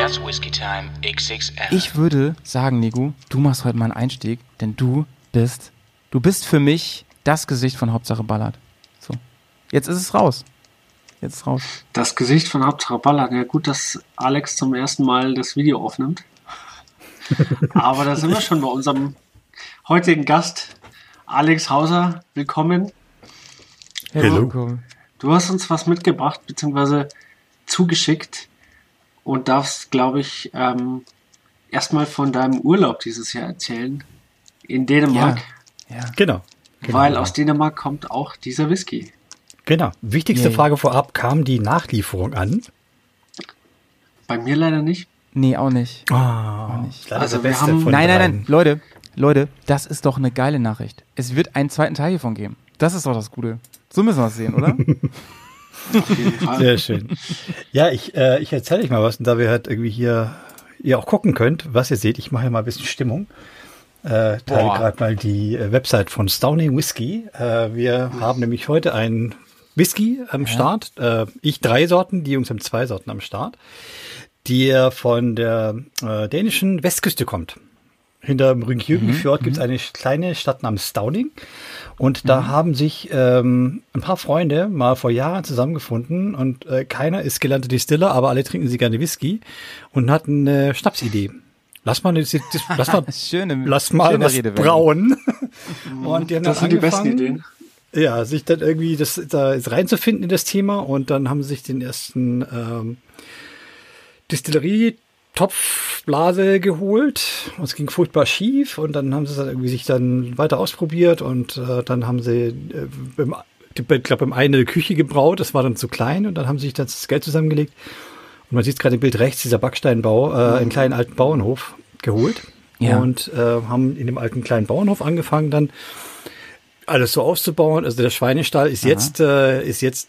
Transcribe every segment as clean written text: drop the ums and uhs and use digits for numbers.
That's Whiskey Time XXL. Ich würde sagen, Nico, du machst heute mal einen Einstieg, denn du bist für mich das Gesicht von Hauptsache Ballard. So, jetzt ist es raus. Das Gesicht von Hauptsache Ballard. Ja gut, dass Alex zum ersten Mal das Video aufnimmt. Aber da sind wir schon bei unserem heutigen Gast, Alex Hauser. Willkommen. Hallo. Du hast uns was mitgebracht, beziehungsweise zugeschickt und darfst, glaube ich, erstmal von deinem Urlaub dieses Jahr erzählen in Dänemark. Ja. Genau. Weil aus Dänemark kommt auch dieser Whisky. Genau. Wichtigste Frage vorab, kam die Nachlieferung an? Bei mir leider nicht. Nee, auch nicht. Auch nicht. Also wir haben... Nein, Leute, das ist doch eine geile Nachricht. Es wird einen zweiten Teil hiervon geben. Das ist doch das Gute. So müssen wir es sehen, oder? Auf jeden Fall. Sehr schön. Ja, ich erzähle euch mal was, und da wir halt irgendwie hier ihr auch gucken könnt, was ihr seht, ich mache hier mal ein bisschen Stimmung. Teile gerade mal die Website von Stauning Whisky. Wir haben nämlich heute einen Whisky am Start. Ich 3 Sorten, die Jungs haben 2 Sorten am Start, die von der dänischen Westküste kommt. Hinter dem Rügen-Fjord gibt es eine kleine Stadt namens Stauning. Und da haben sich ein paar Freunde mal vor Jahren zusammengefunden und keiner ist gelernter Distiller, aber alle trinken sie gerne Whisky und hatten eine Schnapsidee. Lass mal was brauen. Und die haben das sind die besten Ideen. Ja, sich dann irgendwie da reinzufinden in das Thema, und dann haben sie sich den ersten Distillerie-Topfblase geholt. Und es ging furchtbar schief, und dann haben sie es dann irgendwie sich dann weiter ausprobiert, und dann haben sie ich glaube, im einen eine Küche gebraut, das war dann zu klein, und dann haben sie sich das Geld zusammengelegt. Und man sieht gerade im Bild rechts, dieser Backsteinbau, einen kleinen alten Bauernhof geholt. Ja. Und haben in dem alten kleinen Bauernhof angefangen, dann alles so auszubauen. Also der Schweinestall ist jetzt der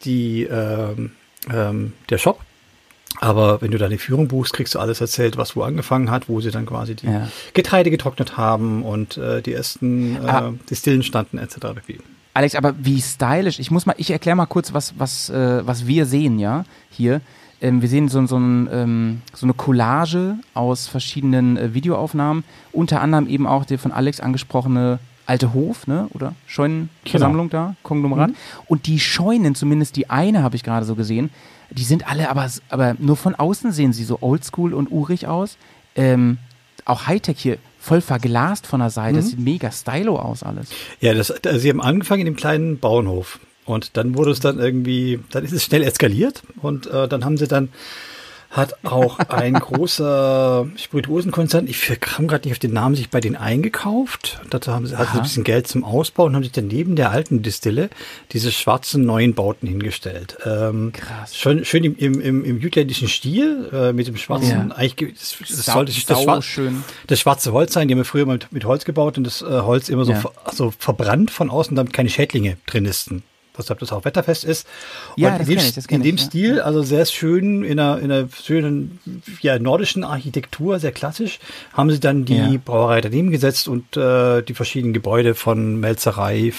Shop. Aber wenn du da die Führung buchst, kriegst du alles erzählt, was wo angefangen hat, wo sie dann quasi die Getreide getrocknet haben und die ersten Distillen standen etc. Alex, aber wie stylisch. Ich erkläre mal kurz, was wir sehen, ja, hier. Wir sehen so eine Collage aus verschiedenen Videoaufnahmen, unter anderem eben auch der von Alex angesprochene alte Hof, ne, oder Scheunenversammlung da, Konglomerat. Und die Scheunen, zumindest die eine habe ich gerade so gesehen, die sind alle aber nur von außen sehen sie so oldschool und urig aus. Auch Hightech hier, voll verglast von der Seite, das sieht mega stylo aus alles. Ja, sie haben angefangen in dem kleinen Bauernhof. Und dann wurde es dann ist es schnell eskaliert, und dann hat auch ein großer Spirituosenkonzern, ich kam gerade nicht auf den Namen, sich bei denen eingekauft. Dazu hatten sie ein bisschen Geld zum Ausbau und haben sich dann neben der alten Distille diese schwarzen neuen Bauten hingestellt. Krass. Schön im jütländischen Stil, mit dem schwarzen, eigentlich, das sollte das schwarze Holz sein, die haben wir früher mal mit Holz gebaut, und das Holz immer so verbrannt von außen, damit keine Schädlinge drin nisten. Deshalb das auch wetterfest ist. Ja, und in dem Stil, also sehr schön, in einer schönen nordischen Architektur, sehr klassisch, haben sie dann die Brauerei daneben gesetzt und die verschiedenen Gebäude von Melzerei,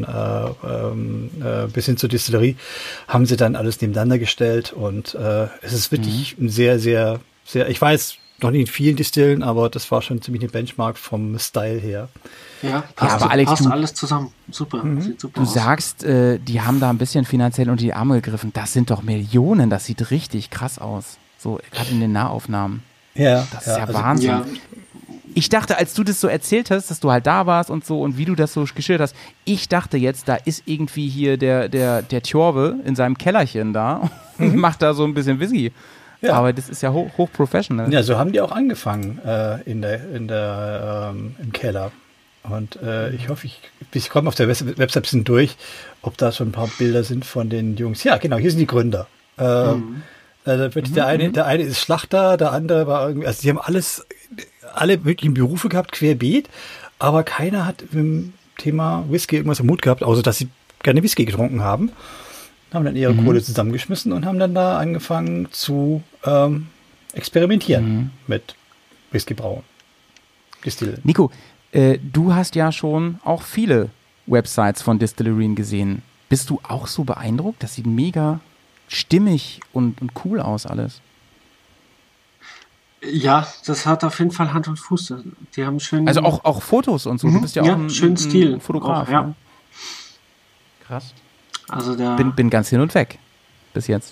bis hin zur Distillerie, haben sie dann alles nebeneinander gestellt, und es ist wirklich ein sehr, sehr, sehr, ich weiß noch nicht in vielen Distillen, aber das war schon ziemlich eine Benchmark vom Style her. Ja, aber Alex, passt alles zusammen. Super, sieht super aus. Du sagst, die haben da ein bisschen finanziell unter die Arme gegriffen. Das sind doch Millionen, das sieht richtig krass aus. So, gerade in den Nahaufnahmen. Ja. Das ist ja Wahnsinn. Ja. Ich dachte, als du das so erzählt hast, dass du halt da warst und so, und wie du das so geschildert hast, ich dachte jetzt, da ist irgendwie hier der Tjorve in seinem Kellerchen da und macht da so ein bisschen Whisky. Ja. Aber das ist ja hoch professional. Ja, so haben die auch angefangen im Keller. Und ich hoffe, ich komme auf der Website ein bisschen durch, ob da schon ein paar Bilder sind von den Jungs. Ja, genau, hier sind die Gründer. Der eine ist Schlachter, der andere war irgendwie, also die haben alle möglichen Berufe gehabt, querbeet, aber keiner hat mit dem Thema Whisky irgendwas im Mut gehabt, außer dass sie gerne Whisky getrunken haben. Haben dann ihre Kohle zusammengeschmissen und haben dann da angefangen zu experimentieren mit Whiskybrauen. Distillen. Nico, du hast ja schon auch viele Websites von Distillerien gesehen. Bist du auch so beeindruckt? Das sieht mega stimmig und cool aus alles. Ja, das hat auf jeden Fall Hand und Fuß. Die haben schön. Also auch Fotos und so. Du bist ja auch schönen Stil. Ein Fotograf. Auch, ja. Ne? Krass. Also der. Bin ganz hin und weg. Bis jetzt.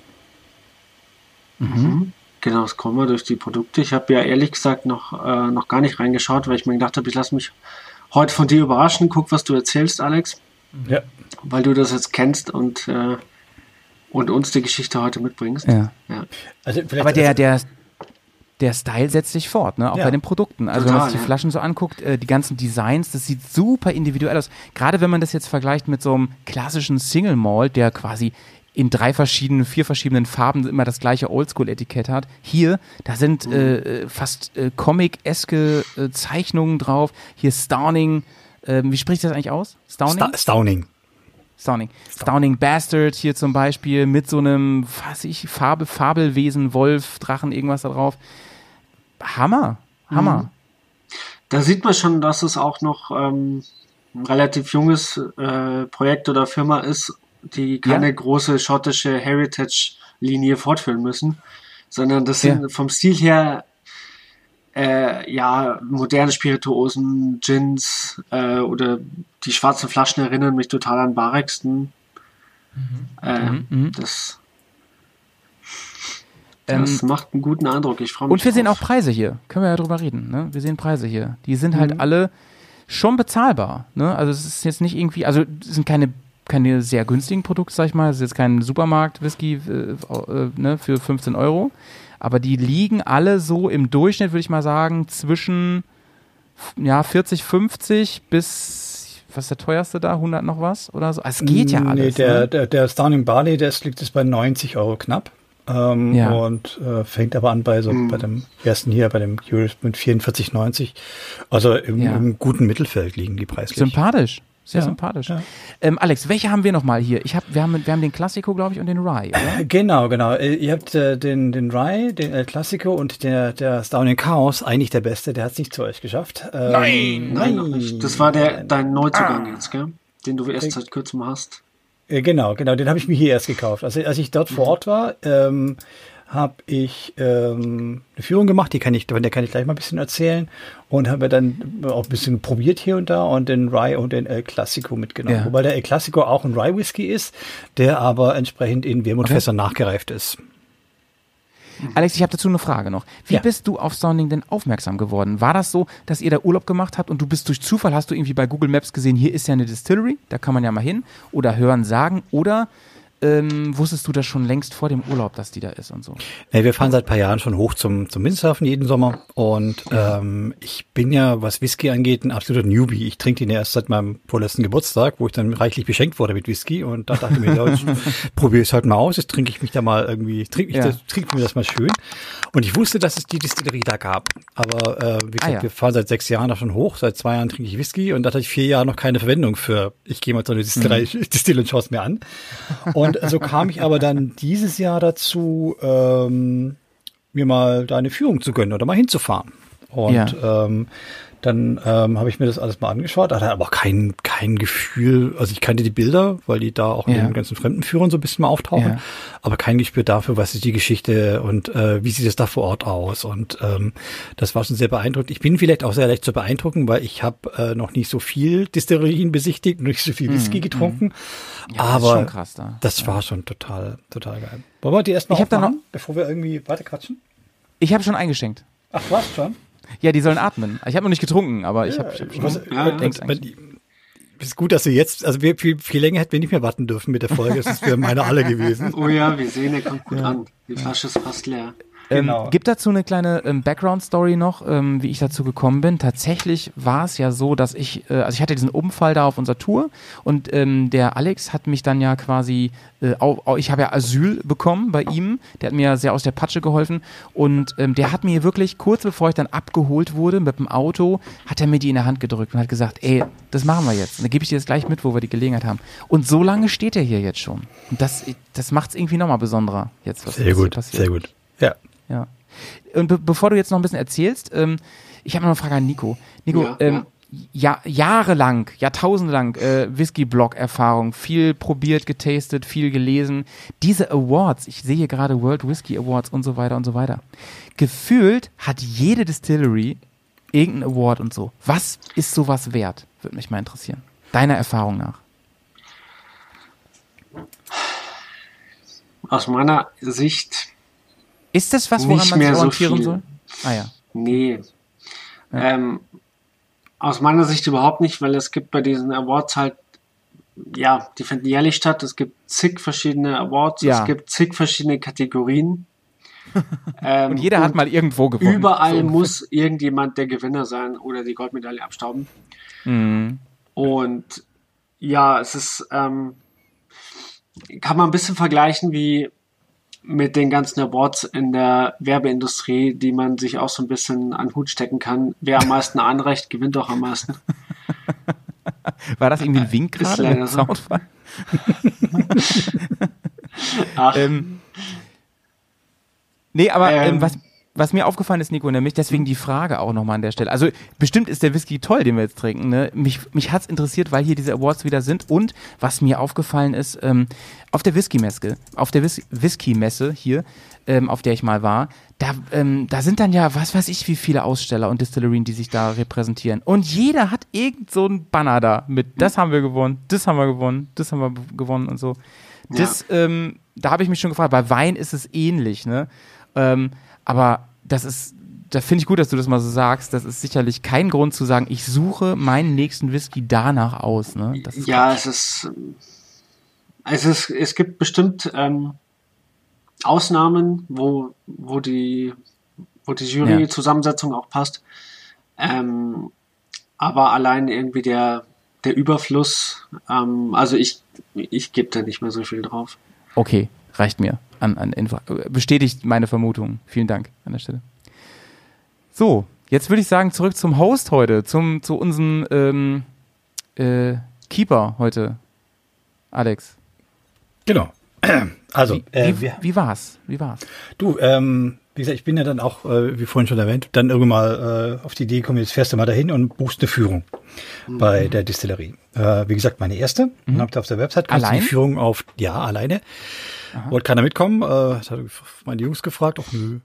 Genau, scrollen wir durch die Produkte. Ich habe ja ehrlich gesagt noch gar nicht reingeschaut, weil ich mir gedacht habe, ich lasse mich heute von dir überraschen. Guck, was du erzählst, Alex. Ja. Weil du das jetzt kennst und uns die Geschichte heute mitbringst. Ja. Also aber der Style setzt sich fort, ne? Auch bei den Produkten. Also wenn man sich die Flaschen so anguckt, die ganzen Designs, das sieht super individuell aus. Gerade wenn man das jetzt vergleicht mit so einem klassischen Single Malt, der quasi in 4 verschiedenen Farben immer das gleiche Oldschool-Etikett hat. Hier, da sind fast Comic-eske Zeichnungen drauf. Hier Stauning, wie spricht das eigentlich aus? Stauning? Stauning Bastard hier zum Beispiel mit so einem, Fabelwesen, Wolf, Drachen, irgendwas da drauf. Hammer. Da sieht man schon, dass es auch noch ein relativ junges Projekt oder Firma ist, die keine große schottische Heritage-Linie fortführen müssen, sondern das sind vom Stil her moderne Spirituosen, Gins oder die schwarzen Flaschen erinnern mich total an Barexton. Das macht einen guten Eindruck. Ich freue mich. Und wir sehen auch Preise hier. Können wir ja drüber reden. Ne? Wir sehen Preise hier. Die sind halt alle schon bezahlbar. Ne? Also es ist jetzt nicht irgendwie, also es sind keine sehr günstigen Produkte, sag ich mal. Es ist jetzt kein Supermarkt-Whisky für 15 €. Aber die liegen alle so im Durchschnitt, würde ich mal sagen, zwischen 40, 50 bis, was ist der teuerste da? 100 noch was oder so? Also es geht ja alles. Nee, der Stauning Barley, liegt jetzt bei 90 € knapp. Und fängt aber an bei dem ersten hier, bei dem Curious mit 44,90. Also im guten Mittelfeld liegen die preislich. Sympathisch. Sehr sympathisch. Ja. Alex, welche haben wir nochmal hier? Wir haben den Classico, glaube ich, und den Rye, oder? Genau. Ihr habt den Rye, den El Classico und der Stauning Chaos, eigentlich der beste, der hat es nicht zu euch geschafft. Nein, noch nicht. Das war dein Neuzugang jetzt, gell? Den du erst seit kurzem hast. Genau, den habe ich mir hier erst gekauft. Also als ich dort vor Ort war, habe ich eine Führung gemacht, von der kann ich gleich mal ein bisschen erzählen, und habe dann auch ein bisschen probiert hier und da und den Rye und den El Classico mitgenommen. Ja. Wobei der El Classico auch ein Rye Whisky ist, der aber entsprechend in Wermutfässern nachgereift ist. Alex, ich habe dazu eine Frage noch. Wie bist du auf Stauning denn aufmerksam geworden? War das so, dass ihr da Urlaub gemacht habt und du bist durch Zufall, hast du irgendwie bei Google Maps gesehen, hier ist ja eine Distillery, da kann man ja mal hin, oder hören, sagen, oder wusstest du das schon längst vor dem Urlaub, dass die da ist und so? Wir fahren seit ein paar Jahren schon hoch zum Windsurfen jeden Sommer, und ich bin ja, was Whisky angeht, ein absoluter Newbie. Ich trinke den ja erst seit meinem vorletzten Geburtstag, wo ich dann reichlich beschenkt wurde mit Whisky, und da dachte ich mir, ich probiere es halt mal aus, jetzt trinke ich mich da mal irgendwie, trinke mir das mal schön. Und ich wusste, dass es die Distillerie da gab, aber wie gesagt, wir fahren seit 6 Jahren da schon hoch, seit 2 Jahren trinke ich Whisky, und da hatte ich 4 Jahre noch keine Verwendung für, ich gehe mal so eine Distille und schaue es mir an. Und so kam ich aber dann dieses Jahr dazu, mir mal da eine Führung zu gönnen oder mal hinzufahren. Und dann habe ich mir das alles mal angeschaut, hatte aber auch kein Gefühl, also ich kannte die Bilder, weil die da auch in den ganzen Fremdenführern so ein bisschen mal auftauchen, aber kein Gespür dafür, was ist die Geschichte und wie sieht es da vor Ort aus, und das war schon sehr beeindruckend. Ich bin vielleicht auch sehr leicht zu beeindrucken, weil ich habe noch nicht so viel Distillerien besichtigt, noch nicht so viel Whisky getrunken, aber das ist schon krass da. Das war schon total geil. Wollen wir die erstmal aufmachen, bevor wir irgendwie weiterquatschen? Ich habe schon eingeschenkt. Ach, du hast schon? Ja, die sollen atmen. Ich habe noch nicht getrunken, aber ich habe schon. Ist gut, dass du jetzt, also viel länger hätten wir nicht mehr warten dürfen mit der Folge. Das ist für meine alle gewesen. Oh ja, wir sehen, er kommt gut an. Die Flasche ist fast leer. Genau. Gibt dazu eine kleine Background-Story noch, wie ich dazu gekommen bin. Tatsächlich war es ja so, dass ich hatte diesen Unfall da auf unserer Tour, und der Alex hat mich dann ja quasi, ich habe ja Asyl bekommen bei ihm, der hat mir sehr aus der Patsche geholfen, und der hat mir wirklich, kurz bevor ich dann abgeholt wurde mit dem Auto, hat er mir die in der Hand gedrückt und hat gesagt, ey, das machen wir jetzt. Und dann gebe ich dir das gleich mit, wo wir die Gelegenheit haben. Und so lange steht er hier jetzt schon. Und das macht es irgendwie nochmal besonderer jetzt, was sehr gut, passiert. Sehr gut, ja. Ja. Und bevor du jetzt noch ein bisschen erzählst, ich habe noch eine Frage an Nico. Nico, jahrelang, jahrtausendelang Whisky-Blog-Erfahrung, viel probiert, getastet, viel gelesen. Diese Awards, ich sehe hier gerade World Whisky Awards und so weiter und so weiter. Gefühlt hat jede Distillery irgendeinen Award und so. Was ist sowas wert? Würde mich mal interessieren. Deiner Erfahrung nach. Aus meiner Sicht. Ist das was, woran man sich orientieren soll? Ah ja. Nee. Ja. Aus meiner Sicht überhaupt nicht, weil es gibt bei diesen Awards halt, ja, die finden jährlich statt. Es gibt zig verschiedene Awards, es gibt zig verschiedene Kategorien. Und jeder hat mal irgendwo gewonnen. Überall so muss irgendjemand der Gewinner sein oder die Goldmedaille abstauben. Mhm. Und ja, es ist, kann man ein bisschen vergleichen wie mit den ganzen Awards in der Werbeindustrie, die man sich auch so ein bisschen an den Hut stecken kann. Wer am meisten anreicht, gewinnt auch am meisten. War das irgendwie ein Wink gerade mit dem Soundfall? Nee, aber was mir aufgefallen ist, Nico, nämlich deswegen die Frage auch nochmal an der Stelle. Also bestimmt ist der Whisky toll, den wir jetzt trinken. Ne? Mich hat's interessiert, weil hier diese Awards wieder sind. Und was mir aufgefallen ist, auf der Whisky-Messe hier, auf der ich mal war, da sind dann ja, was weiß ich, wie viele Aussteller und Distillerien, die sich da repräsentieren. Und jeder hat irgend so ein Banner da mit, das haben wir gewonnen, das haben wir gewonnen, das haben wir gewonnen und so. Das, da habe ich mich schon gefragt, bei Wein ist es ähnlich, ne? Aber da finde ich gut, dass du das mal so sagst. Das ist sicherlich kein Grund zu sagen, ich suche meinen nächsten Whisky danach aus. Ne? Es gibt bestimmt Ausnahmen, wo die Jury-Zusammensetzung auch passt. Aber allein irgendwie der Überfluss, also ich gebe da nicht mehr so viel drauf. Okay, reicht mir. Bestätigt meine Vermutung. Vielen Dank an der Stelle. So, jetzt würde ich sagen, zurück zum Host heute, zu unserem Keeper heute, Alex. Genau. Also, wie war's? Du, wie gesagt, ich bin ja dann auch, wie vorhin schon erwähnt, dann irgendwann mal auf die Idee gekommen, jetzt fährst du mal dahin und buchst eine Führung bei der Distillerie. Wie gesagt, meine erste. Dann habt ihr auf der Website allein? Die Führung alleine. Aha. Wollte keiner mitkommen. Das hat meine Jungs gefragt. Ach, nö.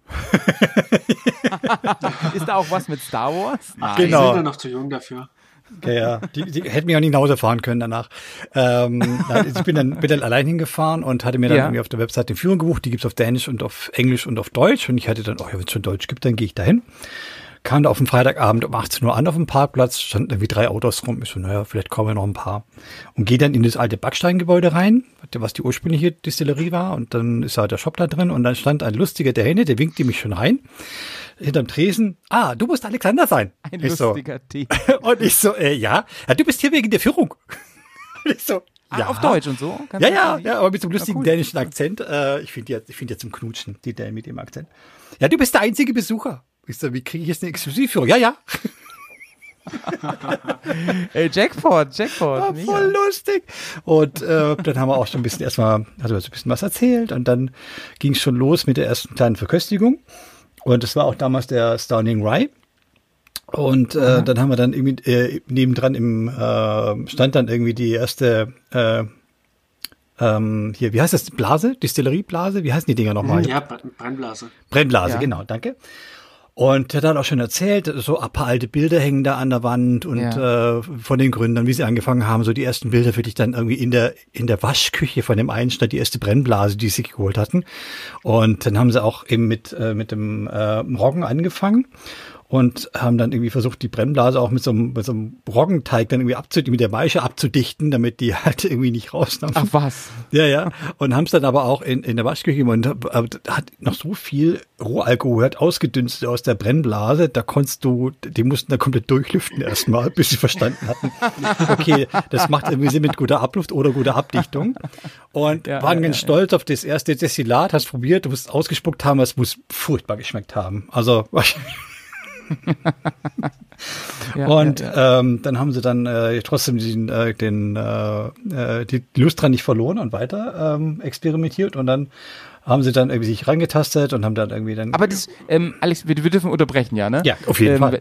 Ist da auch was mit Star Wars? Ach, genau. Die sind ja noch zu jung dafür. Ja, die hätten mich auch nicht nach Hause fahren können danach. Ich bin dann allein hingefahren und hatte mir dann irgendwie auf der Website eine Führung gebucht. Die gibt's auf Dänisch und auf Englisch und auf Deutsch. Und ich hatte dann, wenn es schon Deutsch gibt, dann gehe ich dahin. Kam da auf den Freitagabend um 18 Uhr an auf dem Parkplatz, standen irgendwie 3 Autos rum. Ich so, vielleicht kommen wir noch ein paar. Und gehe dann in das alte Backsteingebäude rein, was die ursprüngliche Distillerie war. Und dann ist halt der Shop da drin. Und dann stand ein lustiger Däne, der winkte mich schon rein. Hinterm Tresen. Ah, du musst Alexander sein. Ein lustiger Tee. Und ich so, ja, du bist hier wegen der Führung. Und ich so, ja. Auf Deutsch und so? Ja, aber mit so einem lustigen dänischen Akzent. Ich finde ja zum Knutschen, die Dänen mit dem Akzent. Ja, du bist der einzige Besucher. Ich so, wie kriege ich jetzt eine Exklusivführung? Ja. Ey, Jackpot. War voll lustig. Und dann haben wir auch schon ein bisschen ein bisschen was erzählt. Und dann ging es schon los mit der ersten kleinen Verköstigung. Und das war auch damals der Stauning Rye. Und dann haben wir dann irgendwie nebendran stand dann irgendwie die erste hier, wie heißt das? Blase? Distillerie-Blase? Wie heißen die Dinger nochmal? Ja, Brennblase. Brennblase, ja. Genau, danke. Und er hat auch schon erzählt, so ein paar alte Bilder hängen da an der Wand und von den Gründern, wie sie angefangen haben, so die ersten Bilder für dich dann irgendwie in der Waschküche von dem einen stand die erste Brennblase, die sie geholt hatten. Und dann haben sie auch eben mit dem Roggen angefangen und haben dann irgendwie versucht, die Brennblase auch mit so einem Roggenteig dann irgendwie mit der Maische abzudichten, damit die halt irgendwie nicht rausdampfen. Ach was? Ja. Und haben es dann aber auch in der Waschküche und hat noch so viel Rohalkohol hat ausgedünstet aus der Brennblase, die mussten da komplett durchlüften erstmal, bis sie verstanden hatten, okay, das macht irgendwie Sinn mit guter Abluft oder guter Abdichtung. Und waren ganz stolz auf das erste Destillat, hast probiert, du musst ausgespuckt haben, es muss furchtbar geschmeckt haben. Also Und dann haben sie dann trotzdem die Lust dran nicht verloren und weiter experimentiert und dann haben sie dann irgendwie sich rangetastet und haben dann irgendwie dann... Aber das, Alex, wir dürfen unterbrechen, ja, ne? Ja, auf jeden Fall.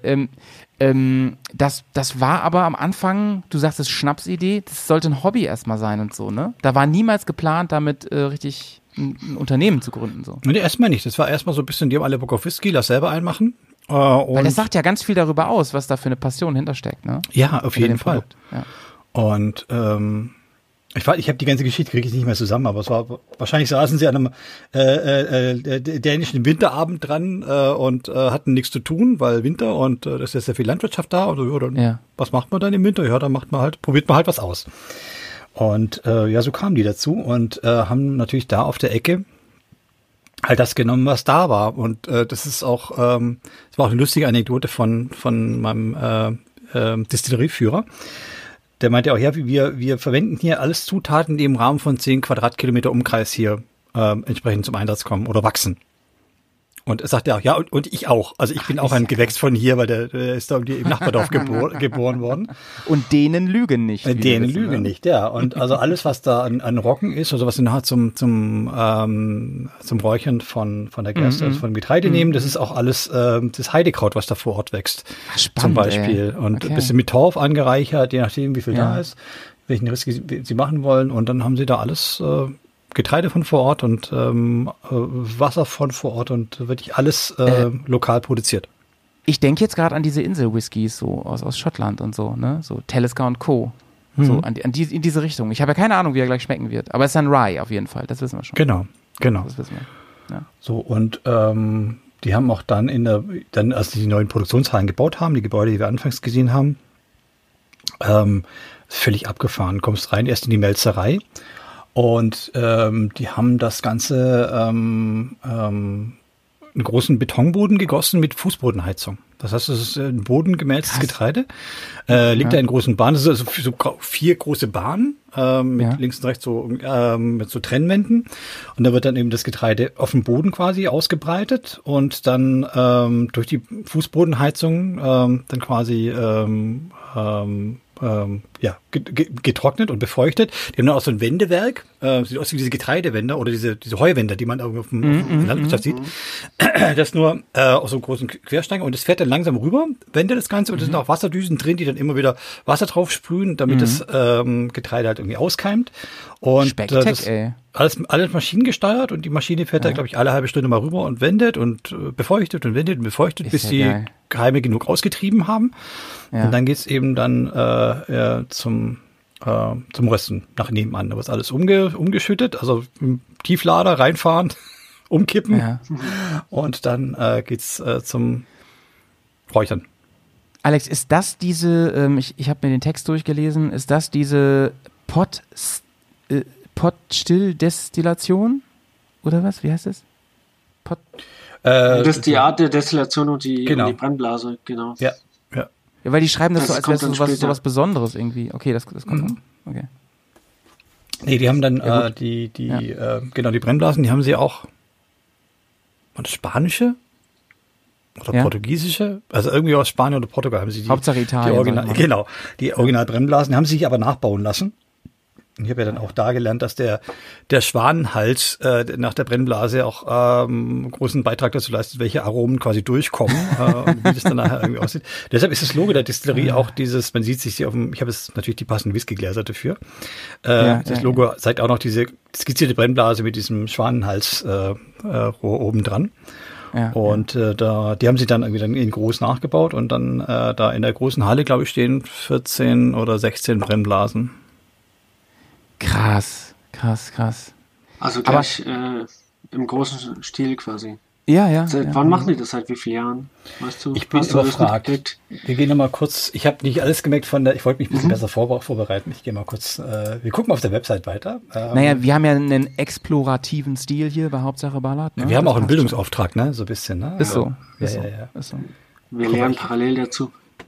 Das war aber am Anfang, du sagst, das Schnapsidee, das sollte ein Hobby erstmal sein und so, ne? Da war niemals geplant, damit richtig ein Unternehmen zu gründen, so. Nee, erstmal nicht. Das war erstmal so ein bisschen, die haben alle Bock auf Whisky, lass selber einmachen. Weil das sagt ja ganz viel darüber aus, was da für eine Passion hintersteckt, ne? Ja, auf jeden Fall. Ja. Und ich habe die ganze Geschichte kriege ich nicht mehr zusammen, aber es war wahrscheinlich saßen sie an einem dänischen Winterabend dran und hatten nichts zu tun, weil Winter und das ist ja sehr viel Landwirtschaft da. Oder was macht man dann im Winter? Ja, dann probiert man halt was aus. Und so kamen die dazu und haben natürlich da auf der Ecke halt das genommen, was da war. Und das ist auch, das war auch eine lustige Anekdote von meinem Distillerieführer. Der meinte auch, ja, wir verwenden hier alles Zutaten, die im Rahmen von 10 Quadratkilometer Umkreis hier entsprechend zum Einsatz kommen oder wachsen. Und er sagt ja, ja, und ich auch. Also ich bin auch ein Gewächs von hier, weil der ist da im Nachbardorf geboren worden. Und denen lügen nicht. Denen lügen nicht, ja. Und also alles, was da an Roggen ist, also was sie nachher zum Räuchern von der Gerste, also von dem Getreide nehmen, das ist auch alles das Heidekraut, was da vor Ort wächst. Ach, spannend, zum Beispiel. Ey. Und ein bisschen mit Torf angereichert, je nachdem, wie viel da ist, welchen Risk sie machen wollen. Und dann haben sie da alles Getreide von vor Ort und Wasser von vor Ort und wirklich alles lokal produziert. Ich denke jetzt gerade an diese Insel-Whiskys so aus Schottland und so, ne? So Talisker und Co. So in diese Richtung. Ich habe ja keine Ahnung, wie er gleich schmecken wird. Aber es ist ein Rye auf jeden Fall, das wissen wir schon. Genau. Das wissen wir. Ja. So, und die haben auch dann als die neuen Produktionshallen gebaut haben, die Gebäude, die wir anfangs gesehen haben, völlig abgefahren. Kommst rein, erst in die Melzerei. Und die haben das Ganze einen großen Betonboden gegossen mit Fußbodenheizung. Das heißt, es ist ein bodengemälztes Getreide. Liegt da in großen Bahnen. Das ist also so 4 große Bahnen mit links und rechts mit so Trennwänden. Und da wird dann eben das Getreide auf dem Boden quasi ausgebreitet und dann durch die Fußbodenheizung dann quasi getrocknet und befeuchtet. Die haben dann auch so ein Wendewerk, sieht aus wie diese Getreidewänder oder diese Heuwänder, die man auf dem Landwirtschaft sieht. Das nur aus so einem großen Querstein und es fährt dann langsam rüber, wendet das Ganze und es sind auch Wasserdüsen drin, die dann immer wieder Wasser drauf sprühen, damit das Getreide halt irgendwie auskeimt. Und alles maschinengesteuert und die Maschine fährt da, glaube ich, alle halbe Stunde mal rüber und wendet und befeuchtet und wendet und befeuchtet, bis sie Keime genug ausgetrieben haben. Ja. Und dann geht's eben dann zum Rösten nach nebenan. Da wird alles umgeschüttet, also im Tieflader reinfahren, umkippen und dann geht's zum Räuchern. Alex, ist das diese, ich habe mir den Text durchgelesen, ist das diese Pottstilldestillation? Oder was? Wie heißt das? Das ist die Art der Destillation und die Brennblase, genau. Ja, weil die schreiben das so, als wäre es sowas Besonderes irgendwie. Okay, das kommt noch. Okay. Nee, die haben dann die Brennblasen, die haben sie auch und spanische oder portugiesische, also irgendwie aus Spanien oder Portugal haben sie die. Hauptsache Italien. Die Original-Brennblasen, die haben sie sich aber nachbauen lassen. Ich habe ja dann auch da gelernt, dass der Schwanenhals nach der Brennblase auch großen Beitrag dazu leistet, welche Aromen quasi durchkommen und wie das dann nachher irgendwie aussieht. Deshalb ist das Logo der Distillerie auch dieses, man sieht sich hier ich habe jetzt natürlich die passenden Whiskygläser dafür. Das Logo zeigt auch noch diese skizzierte Brennblase mit diesem Schwanenhals Rohr oben dran. Ja, und die haben sie dann irgendwie in groß nachgebaut und dann da in der großen Halle, glaube ich, stehen 14 oder 16 Brennblasen. Krass. Also gleich im großen Stil quasi. Ja. Seit wann machen die das? Seit wie vielen Jahren? Weißt du? Ich bin überfragt. Wir gehen nochmal kurz, ich habe nicht alles gemerkt ich wollte mich ein bisschen besser vorbereiten. Ich gehe mal kurz, wir gucken auf der Website weiter. Wir haben ja einen explorativen Stil hier bei Hauptsache Ballard. Ne? Wir haben auch einen Bildungsauftrag, ne? So ein bisschen, ne? Ist so. Wir lernen parallel dazu.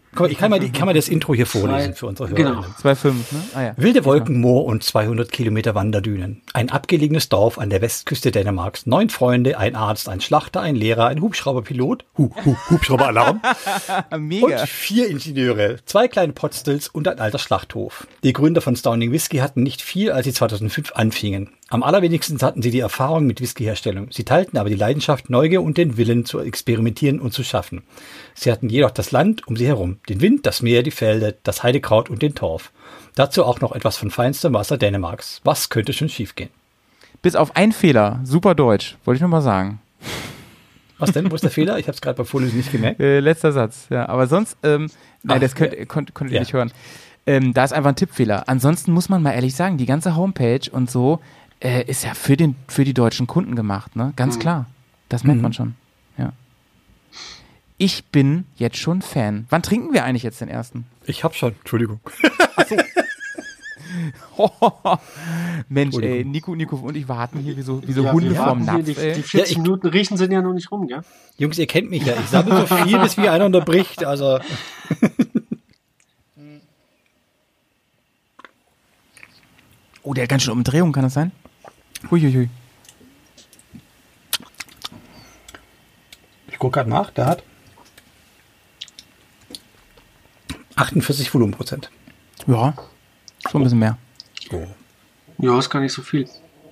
Komm, ich kann mal das Intro hier vorlesen für unsere Hörer. Genau. 2,5, ne? Ah, ja. Wilde Wolken, Moor und 200 Kilometer Wanderdünen. Ein abgelegenes Dorf an der Westküste Dänemarks. 9 Freunde, ein Arzt, ein Schlachter, ein Lehrer, ein Hubschrauberpilot, Hubschrauberalarm Mega. und 4 Ingenieure, 2 kleine Potstels und ein alter Schlachthof. Die Gründer von Stauning Whisky hatten nicht viel, als sie 2005 anfingen. Am allerwenigsten hatten sie die Erfahrung mit Whiskyherstellung. Sie teilten aber die Leidenschaft, Neugier und den Willen zu experimentieren und zu schaffen. Sie hatten jedoch das Land um sie herum, den Wind, das Meer, die Felder, das Heidekraut und den Torf. Dazu auch noch etwas von feinstem Wasser Dänemarks. Was könnte schon schiefgehen? Bis auf einen Fehler. Super Deutsch. Wollte ich nur mal sagen. Was denn? Wo ist der Fehler? Ich habe es gerade beim Vorlesen nicht gemerkt. Letzter Satz. Ja, aber sonst, nein, das konntet ihr nicht hören. Da ist einfach ein Tippfehler. Ansonsten muss man mal ehrlich sagen, die ganze Homepage und so ist ja für die deutschen Kunden gemacht, ne? Ganz klar. Das merkt man schon. Ja. Ich bin jetzt schon Fan. Wann trinken wir eigentlich jetzt den ersten? Ich hab schon, Entschuldigung. Mensch, ey, Nico und ich warten hier wie so Ja, Hunde wir vorm warten Napf, hier, ey. die 40 Minuten riechen sind ja noch nicht rum, gell? Jungs, ihr kennt mich ja. Ich sammle so viel, bis wie einer unterbricht. Also Oh, der hat ganz schön Umdrehung, kann das sein? Huiuiui. ich gucke gerade nach. Der hat 48 Volumenprozent. Ja, schon ein bisschen mehr. Oh. Ja, ist gar nicht so viel.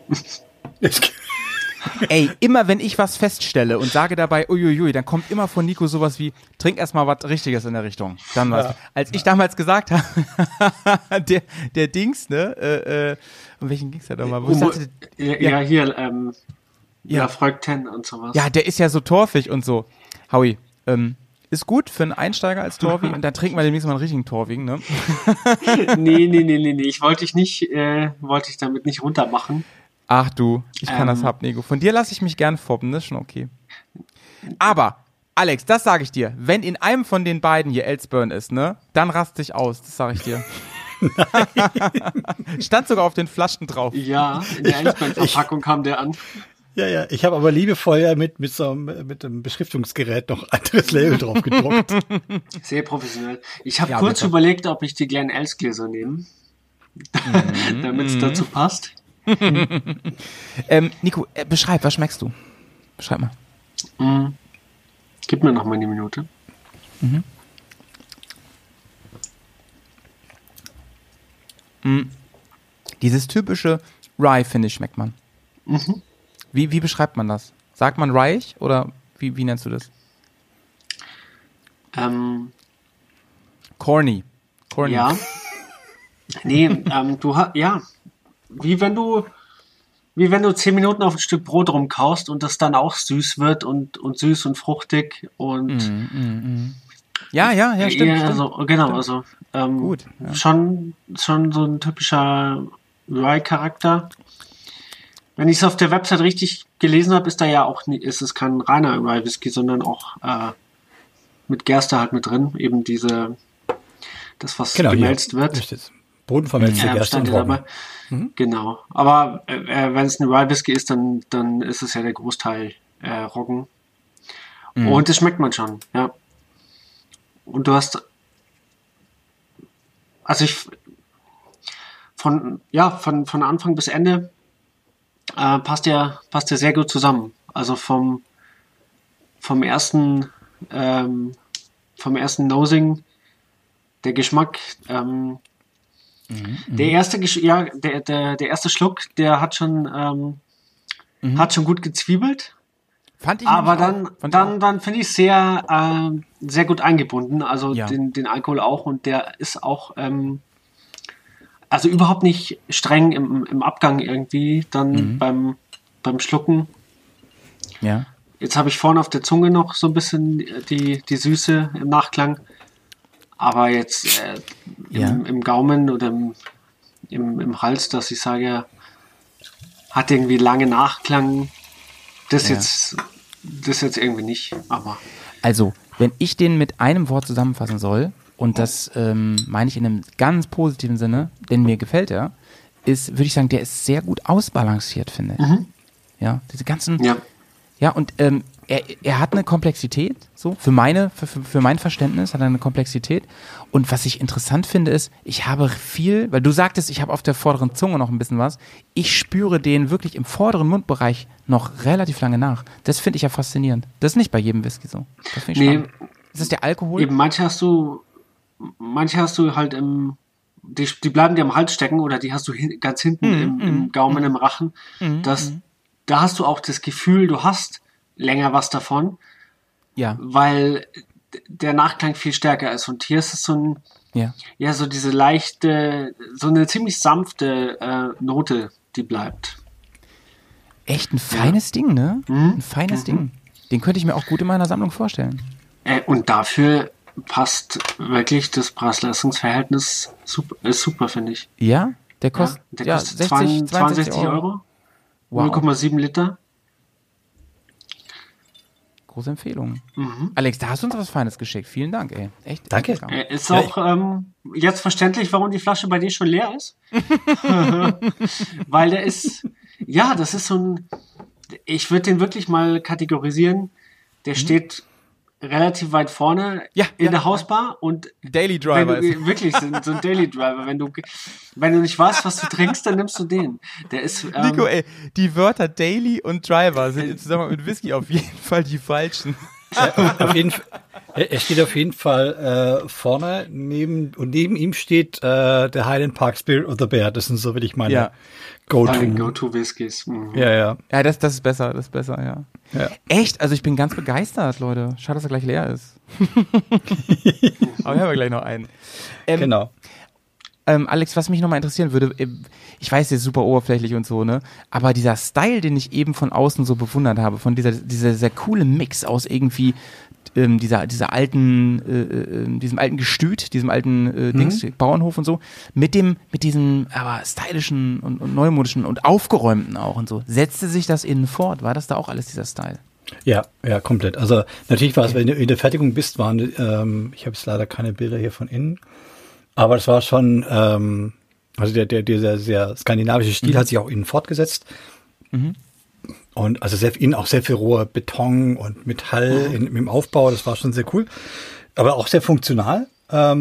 Ey, immer wenn ich was feststelle und sage dabei uiuiui, dann kommt immer von Nico sowas wie, trink erstmal was Richtiges in der Richtung. Dann was. Ja. Als ich damals gesagt habe, der Dings, ne, um welchen ging's da nochmal? Wo ich sagte, Ja, hier, Ja. ja, Freud 10 und sowas. ja, der ist ja so torfig und so. Howie, ist gut für einen Einsteiger als Torfi und dann trinken wir demnächst mal einen richtigen Torfigen, ne? Nee. Ich wollte dich damit nicht runtermachen. Ach du, ich kann das ab, Nico. Von dir lasse ich mich gern foppen, das ist schon okay. Aber, Alex, das sage ich dir, wenn in einem von den beiden hier Elsburn ist, ne, dann raste ich aus, das sage ich dir. Stand sogar auf den Flaschen drauf. Ja, in der Elsbeth-Verpackung kam der an. Ja, ich habe aber liebevoll ja mit einem Beschriftungsgerät noch anderes Label drauf gedruckt. Sehr professionell. Ich habe kurz überlegt, ob ich die Glen Els Gläser nehme, damit es dazu passt. Nico, beschreib, was schmeckst du? Beschreib mal. Gib mir noch mal eine Minute. Dieses typische Rye-Finish schmeckt man. Wie beschreibt man das? Sagt man reich oder wie nennst du das? Corny. Ja. Nee, wie wenn du 10 Minuten auf ein Stück Brot rumkaust und das dann auch süß wird und süß und fruchtig und Ja, stimmt. Also, genau, stimmt. also Gut. Ja. schon so ein typischer Rye-Charakter. Wenn ich es auf der Website richtig gelesen habe, ist es kein reiner Rye-Whisky, sondern auch mit Gerste halt mit drin, eben das was gemälzt wird. Bodenvermälzte Gerste und Roggen. Genau. Aber wenn es ein Rye-Whisky ist, dann ist es ja der Großteil Roggen. Und das schmeckt man schon, ja. Und du hast, also von Anfang bis Ende passt ja sehr gut zusammen. Also vom ersten Nosing, der Geschmack, der erste Schluck, der hat schon gut gezwiebelt. Fand ich aber auch. dann finde ich sehr sehr gut eingebunden, also Ja. den Alkohol auch, und der ist auch also überhaupt nicht streng im Abgang irgendwie dann beim Schlucken. Ja. Jetzt habe ich vorne auf der Zunge noch so ein bisschen die Süße im Nachklang, aber jetzt im Gaumen oder im Hals, dass ich sage, hat irgendwie lange Nachklang. Das jetzt irgendwie nicht, aber. Also, wenn ich den mit einem Wort zusammenfassen soll, und das meine ich in einem ganz positiven Sinne, denn mir gefällt er, würde ich sagen, der ist sehr gut ausbalanciert, finde ich. Ja, diese ganzen. Ja. Ja, und er hat eine Komplexität, so für mein Verständnis hat er eine Komplexität. Und was ich interessant finde ist, ich habe viel, weil du sagtest, ich habe auf der vorderen Zunge noch ein bisschen was. Ich spüre den wirklich im vorderen Mundbereich noch relativ lange nach. Das finde ich ja faszinierend. Das ist nicht bei jedem Whisky so. Das finde ich spannend. Ist das der Alkohol? Eben, manche hast du halt die bleiben dir am Hals stecken oder die hast du ganz hinten im Gaumen, im Rachen. Da hast du auch das Gefühl, du hast länger was davon, weil der Nachklang viel stärker ist. Und hier ist es so so diese leichte, so eine ziemlich sanfte Note, die bleibt. Echt ein feines Ding, ne? Ein feines Ding. Den könnte ich mir auch gut in meiner Sammlung vorstellen. Und dafür passt wirklich das Preis-Leistungs-Verhältnis super, finde ich. Ja? Der kostet, 62 Euro. Wow. 0,7 Liter. Große Empfehlung. Alex, da hast du uns was Feines geschickt. Vielen Dank, ey. Echt. Danke. Ist auch jetzt verständlich, warum die Flasche bei dir schon leer ist. Weil der ist, das ist so ein, ich würde den wirklich mal kategorisieren. Der steht relativ weit vorne in der Hausbar und Daily Driver wirklich so ein Daily Driver. Wenn du nicht weißt, was du trinkst, dann nimmst du den. Der ist Nico, ey, die Wörter Daily und Driver sind im Zusammenhang mit Whisky auf jeden Fall die falschen. Auf jeden Fall, er steht auf jeden Fall vorne neben ihm steht der Highland Park Spirit of the Bear. Das sind so wirklich meine Go-To Whiskys. Ja, das ist besser, ja. Echt? Also ich bin ganz begeistert, Leute. Schade, dass er gleich leer ist. Aber wir haben gleich noch einen. Genau. Alex, was mich nochmal interessieren würde, ich weiß, der ist super oberflächlich und so, ne? Aber dieser Style, den ich eben von außen so bewundert habe, von dieser sehr coole Mix aus irgendwie diesem alten Gestüt, diesem alten Bauernhof und so, mit diesem aber stylischen und neumodischen und aufgeräumten auch und so. Setzte sich das innen fort? War das da auch alles dieser Style? Ja, komplett. Also natürlich war es, wenn du in der Fertigung bist, ich habe jetzt leider keine Bilder hier von innen, aber das war schon, also dieser sehr skandinavische Stil hat sich auch innen fortgesetzt. Und also innen auch sehr viel roher Beton und Metall im Aufbau, das war schon sehr cool. Aber auch sehr funktional. Das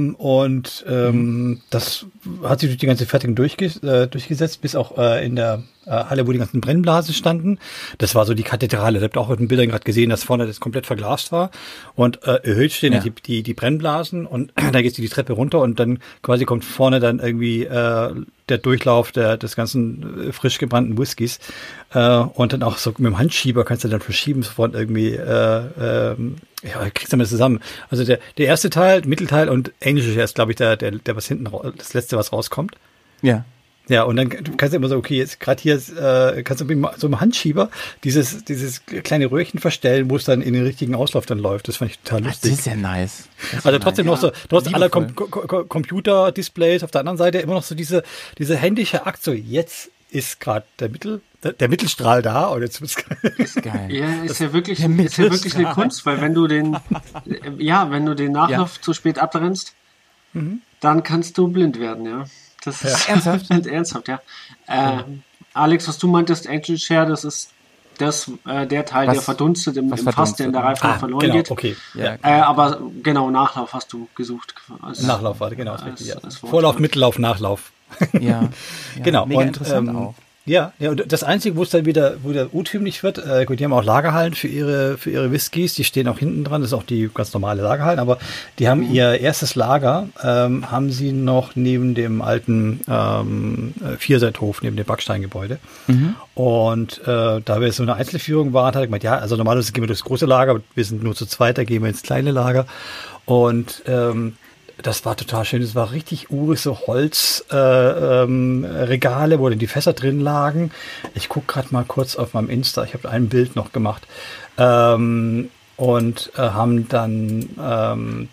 hat sich durch die ganze Fertigung durchgesetzt, bis auch in der Halle, wo die ganzen Brennblasen standen. Das war so die Kathedrale. Ihr habt auch in den Bildern gerade gesehen, dass vorne das komplett verglast war. Und erhöht stehen die Brennblasen und da geht die Treppe runter und dann quasi kommt vorne dann irgendwie der Durchlauf des ganzen frisch gebrannten Whiskys. Und dann auch so mit dem Handschieber kannst du dann verschieben, sofort irgendwie kriegst du mal zusammen. Also der erste Teil, Mittelteil und englische ist, glaube ich, der was hinten, das letzte, was rauskommt. Ja. Ja, und dann kannst du immer so, okay, jetzt gerade hier kannst du mit so einem Handschieber dieses kleine Röhrchen verstellen, wo es dann in den richtigen Auslauf dann läuft. Das fand ich total lustig. Das ist ja nice. Also trotzdem noch so, trotz aller Computer-Displays auf der anderen Seite immer noch so diese händische Akt, so jetzt ist gerade der Mittelstrahl da und jetzt wird's geil. Ist geil. Ja, ist ja wirklich eine Kunst, weil wenn du den Nachlauf zu spät abbrennst, dann kannst du blind werden, ja. Das ist ernsthaft? Ernsthaft, ja. Alex, was du meintest, Angel Share, das ist der Teil, der verdunstet im Fass, der in der Reife verloren geht. Okay. Ja. Aber genau, Nachlauf hast du gesucht. Nachlauf war genau das Richtige. Vorlauf, Mittellauf, Nachlauf. Ja. Genau. Mega interessant auch. Ja, und das Einzige, wo es dann wieder urtümlich wird, gut, die haben auch Lagerhallen für ihre Whiskys, die stehen auch hinten dran, das ist auch die ganz normale Lagerhallen, aber die haben ihr erstes Lager, haben sie noch neben dem alten Vierseithof, neben dem Backsteingebäude. Und da wir so eine Einzelführung waren, hat er gemeint, ja, also normalerweise gehen wir durchs große Lager, aber wir sind nur zu zweit, da gehen wir ins kleine Lager. Und das war total schön. Es war richtig so Holzregale, wo dann die Fässer drin lagen. Ich gucke gerade mal kurz auf meinem Insta. Ich habe ein Bild noch gemacht. Und haben dann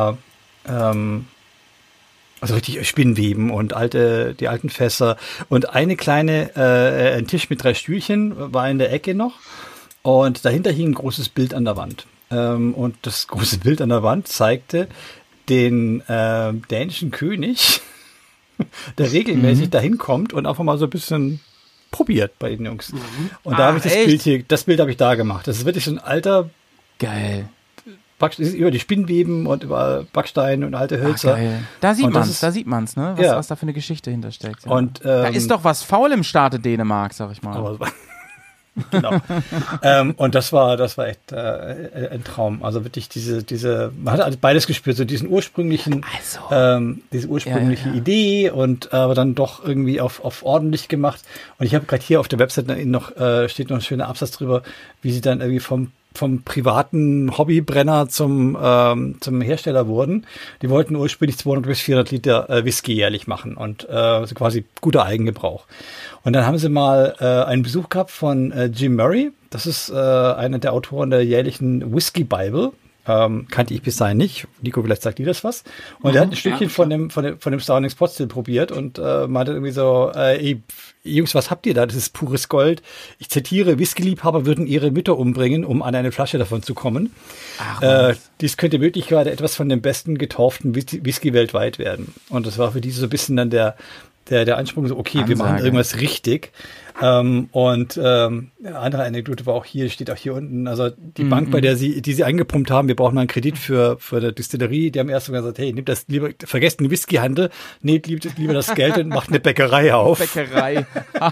also richtig Spinnweben und die alten Fässer. Und ein Tisch mit 3 Stühlchen war in der Ecke noch. Und dahinter hing ein großes Bild an der Wand. Und das große Bild an der Wand zeigte den dänischen König, der regelmäßig dahin kommt und einfach mal so ein bisschen probiert bei den Jungs. Und da habe ich das Bild habe ich da gemacht. Das ist wirklich so ein alter, geil, über die Spinnweben und über Backstein und alte Hölzer. Geil. Da sieht man's, ne? Was da für eine Geschichte hintersteckt. Ja. Und, da ist doch was faul im Staate Dänemark, sag ich mal. Aber, genau. Und das war echt ein Traum. Also wirklich man hat also beides gespürt, so diesen ursprünglichen, diese ursprüngliche Idee und aber dann doch irgendwie auf ordentlich gemacht. Und ich habe gerade hier auf der Website steht noch ein schöner Absatz drüber, wie sie dann irgendwie vom privaten Hobbybrenner zum Hersteller wurden. Die wollten ursprünglich 200 bis 400 Liter Whisky jährlich machen und also quasi guter Eigengebrauch. Und dann haben sie mal einen Besuch gehabt von Jim Murray. Das ist einer der Autoren der jährlichen Whisky Bible. Kannte ich bis dahin nicht. Nico, vielleicht sagt dir das was. Und er hat ein Stückchen von dem Stauning Spot Still probiert und meinte irgendwie so, ey, Jungs, was habt ihr da? Das ist pures Gold. Ich zitiere, Whisky-Liebhaber würden ihre Mütter umbringen, um an eine Flasche davon zu kommen. Dies könnte wirklich gerade etwas von dem besten getorften Whisky weltweit werden. Und das war für die so ein bisschen dann der Ansprung, so, okay, wir machen irgendwas richtig. Andere Anekdote war auch hier, steht auch hier unten, also die Bank, bei der die sie eingepumpt haben, wir brauchen mal einen Kredit für eine Distillerie, die haben erst mal gesagt, hey, nehmt das lieber, vergesst den Whiskyhandel, nehmt lieber das Geld und macht eine Bäckerei auf. Bäckerei.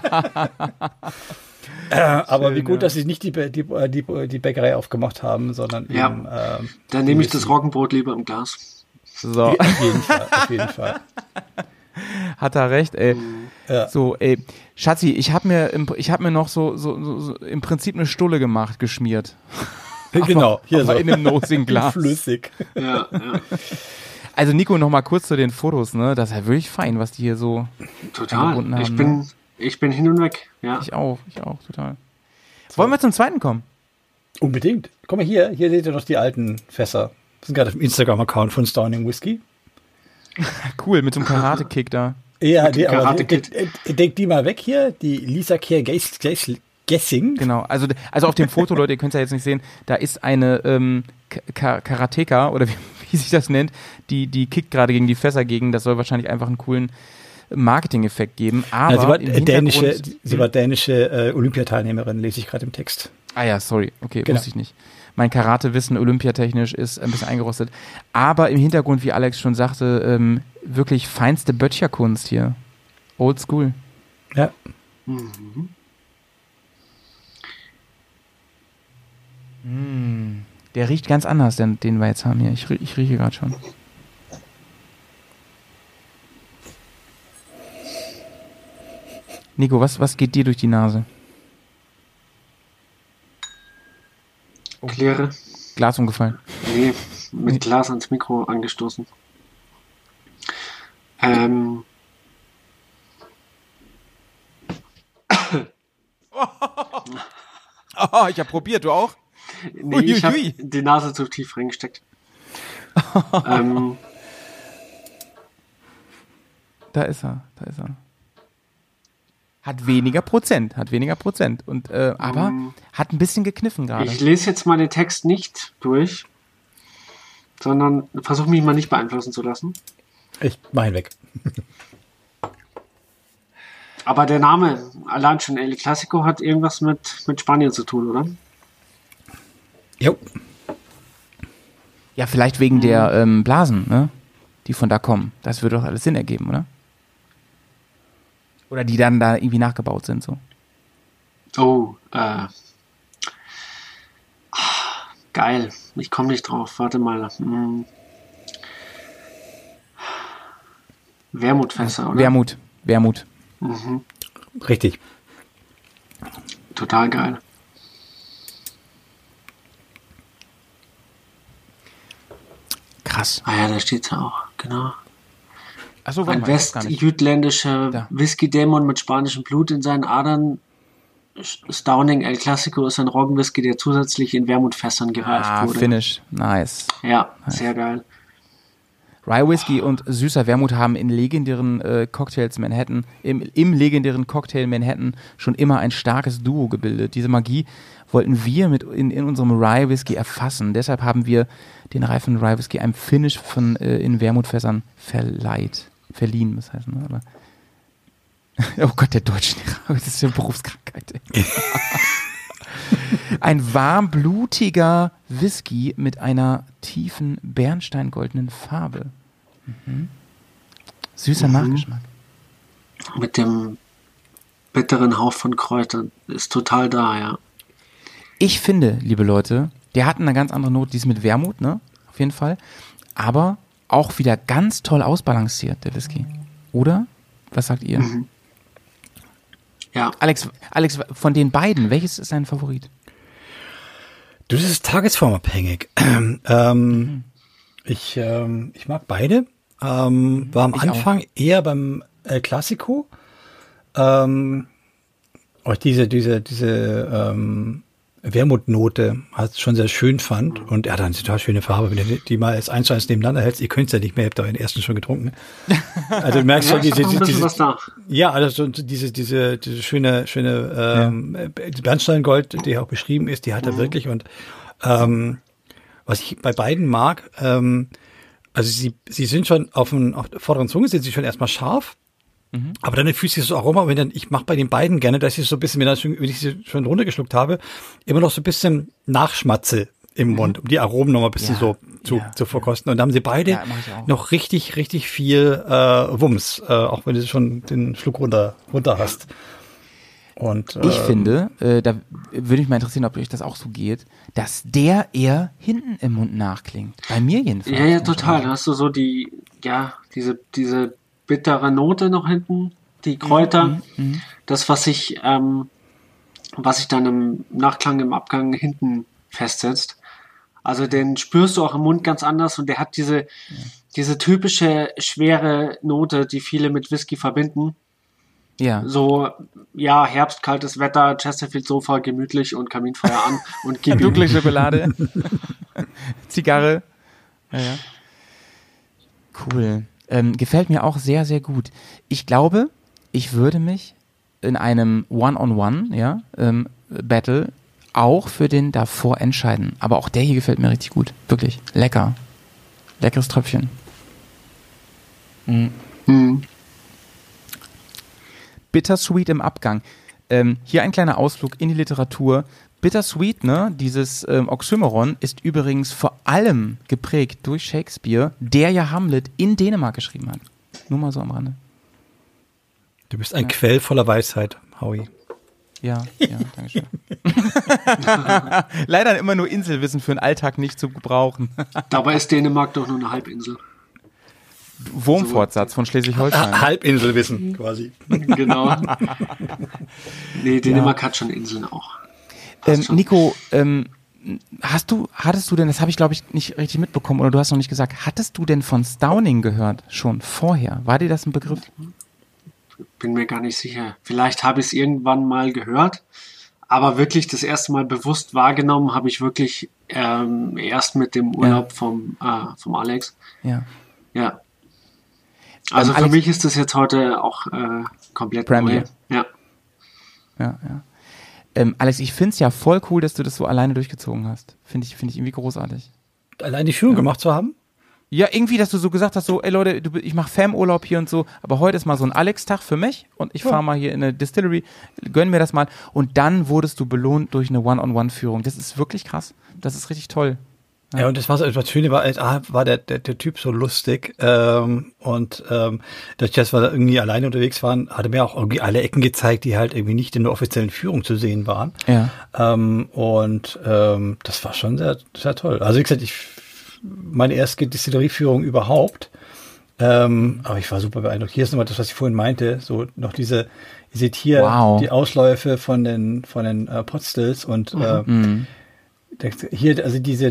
Aber schön, wie gut, dass sie nicht die Bäckerei aufgemacht haben, sondern eben, dann nehme ich das Roggenbrot lieber im Glas. So. Auf jeden Fall. Hat er recht, ey. Ja. So, ey, Schatzi, ich hab mir noch so im Prinzip eine Stulle geschmiert. Genau, hier aber so. In einem Nosing-Glas. Flüssig. Ja. Also Nico, noch mal kurz zu den Fotos, ne? Das ist ja wirklich fein, was die hier so total. Haben, Ich bin hin und weg, ja. Ich auch, total. Wollen wir zum zweiten kommen? Unbedingt. Guck mal hier seht ihr noch die alten Fässer. Das sind gerade auf dem Instagram-Account von Stauning Whisky. Cool, mit so einem Karate-Kick da. Ja, denkt die mal weg hier, die Lisa Keir Gessing. Genau, also auf dem Foto, Leute, ihr könnt es ja jetzt nicht sehen, da ist eine Karateka, oder wie sich das nennt, die kickt gerade gegen die Fässer gegen, das soll wahrscheinlich einfach einen coolen Marketing-Effekt geben, aber sie war dänische Olympiateilnehmerin, lese ich gerade im Text. Ah ja, sorry, okay, wusste ich nicht. Mein Karate-Wissen olympiatechnisch ist ein bisschen eingerostet. Aber im Hintergrund, wie Alex schon sagte, wirklich feinste Böttcherkunst hier. Old School. Ja. Der riecht ganz anders, den wir jetzt haben hier. Ich rieche gerade schon. Nico, was geht dir durch die Nase? Kläre. Glas umgefallen. Nee, mit Glas ans Mikro angestoßen. Ich habe probiert, du auch? Nee, ich habe die Nase zu tief reingesteckt. Da ist er. Hat weniger Prozent. Und, aber hat ein bisschen gekniffen gerade. Ich lese jetzt mal den Text nicht durch, sondern versuche mich mal nicht beeinflussen zu lassen. Ich mach ihn weg. Aber der Name, allein schon El Clasico, hat irgendwas mit Spanien zu tun, oder? Jo. Ja, vielleicht wegen der Blasen, ne? Die von da kommen. Das würde doch alles Sinn ergeben, oder? Oder die dann da irgendwie nachgebaut sind, so. Oh, geil. Ich komme nicht drauf. Warte mal. Wermutfässer, oder? Wermut. Mhm. Richtig. Total geil. Krass. Ah ja, da steht's ja auch, genau. Achso, ein westjütländischer Whisky-Dämon mit spanischem Blut in seinen Adern. Stauning El Clasico ist ein Roggenwhisky, der zusätzlich in Wermutfässern gereift wurde. Finish. Nice. Ja, nice. Sehr geil. Rye Whisky und süßer Wermut haben in legendären Cocktails Manhattan, im legendären Cocktail Manhattan schon immer ein starkes Duo gebildet. Diese Magie wollten wir in unserem Rye Whisky erfassen. Deshalb haben wir den reifen Rye Whisky einem Finish in Wermutfässern verliehen, was heißt, ne? Aber Oh Gott, der Deutschlehrer, das ist ja eine Berufskrankheit. Ein warmblutiger Whisky mit einer tiefen bernsteingoldenen Farbe. Süßer Nachgeschmack. Mit dem bitteren Hauch von Kräutern. Ist total da, ja. Ich finde, liebe Leute, der hat eine ganz andere Note, die ist mit Wermut, ne? Auf jeden Fall. Aber auch wieder ganz toll ausbalanciert, der Whisky. Oder? Was sagt ihr? Ja. Alex, von den beiden, welches ist dein Favorit? Das ist tagesformabhängig. Ich mag beide. War am Anfang eher beim El Clasico. Auch diese Wermutnote halt schon sehr schön fand. Und er hat eine total schöne Farbe. Wenn du die mal als 1:1 nebeneinander hältst, ihr könnt es ja nicht mehr, ihr habt doch den ersten schon getrunken. Also du merkst schon diese schöne Bernsteingold, die auch beschrieben ist, die hat er wirklich. Und was ich bei beiden mag, also sie sind schon auf der vorderen Zunge, sind sie schon erstmal scharf. Aber dann fühlst du das Aroma, ich mache bei den beiden gerne, dass ich so ein bisschen, wenn ich sie schon runtergeschluckt habe, immer noch so ein bisschen nachschmatze im Mund, um die Aromen noch mal ein bisschen zu verkosten. Und da haben sie beide noch richtig, richtig viel Wumms, auch wenn du schon den Schluck runter hast. Und ich finde, da würde mich mal interessieren, ob euch das auch so geht, dass der eher hinten im Mund nachklingt. Bei mir jedenfalls. Ja, total. Da hast du so diese bittere Note noch hinten, die Kräuter. Das, was sich dann im Nachklang, im Abgang hinten festsetzt. Also den spürst du auch im Mund ganz anders und der hat diese typische schwere Note, die viele mit Whisky verbinden. Ja. So, Herbst, kaltes Wetter, Chesterfield-Sofa, gemütlich und Kaminfeuer an und gib ihm. Dunkle Schokolade. Zigarre. Ja. Cool. Gefällt mir auch sehr, sehr gut. Ich glaube, ich würde mich in einem One-on-One, Battle auch für den davor entscheiden. Aber auch der hier gefällt mir richtig gut. Wirklich. Lecker. Leckeres Tröpfchen. Bittersweet im Abgang. Hier ein kleiner Ausflug in die Literatur. Bittersweet, ne, dieses Oxymoron ist übrigens vor allem geprägt durch Shakespeare, der ja Hamlet in Dänemark geschrieben hat. Nur mal so am Rande. Du bist ein Quell voller Weisheit, Howie. Ja, danke schön. Leider immer nur Inselwissen für den Alltag nicht zu gebrauchen. Dabei ist Dänemark doch nur eine Halbinsel. Wurmfortsatz von Schleswig-Holstein. Halbinselwissen quasi. Genau. Nee, Dänemark hat schon Inseln auch. Nico, hattest du denn, das habe ich glaube ich nicht richtig mitbekommen oder du hast noch nicht gesagt, hattest du denn von Stauning gehört schon vorher? War dir das ein Begriff? Bin mir gar nicht sicher. Vielleicht habe ich es irgendwann mal gehört, aber wirklich das erste Mal bewusst wahrgenommen habe ich wirklich erst mit dem Urlaub vom Alex. Ja. Also für mich ist das jetzt heute auch komplett neu. Ja. Alex, ich finde es ja voll cool, dass du das so alleine durchgezogen hast. Finde ich irgendwie großartig. Allein die Führung gemacht zu haben? Ja, irgendwie, dass du so gesagt hast, so, ey Leute, ich mache Fam-Urlaub hier und so, aber heute ist mal so ein Alex-Tag für mich und ich fahre mal hier in eine Distillery, gönn mir das mal und dann wurdest du belohnt durch eine One-on-One-Führung. Das ist wirklich krass. Das ist richtig toll. Ja, und das Schöne war der Typ so lustig und dass wir da irgendwie alleine unterwegs waren, hat er mir auch irgendwie alle Ecken gezeigt, die halt irgendwie nicht in der offiziellen Führung zu sehen waren. Ja. Und das war schon sehr, sehr toll. Also wie gesagt, meine erste Distillerieführung überhaupt, aber ich war super beeindruckt. Hier ist nochmal das, was ich vorhin meinte, so noch ihr seht hier die Ausläufe von den Potstills und hier, also diese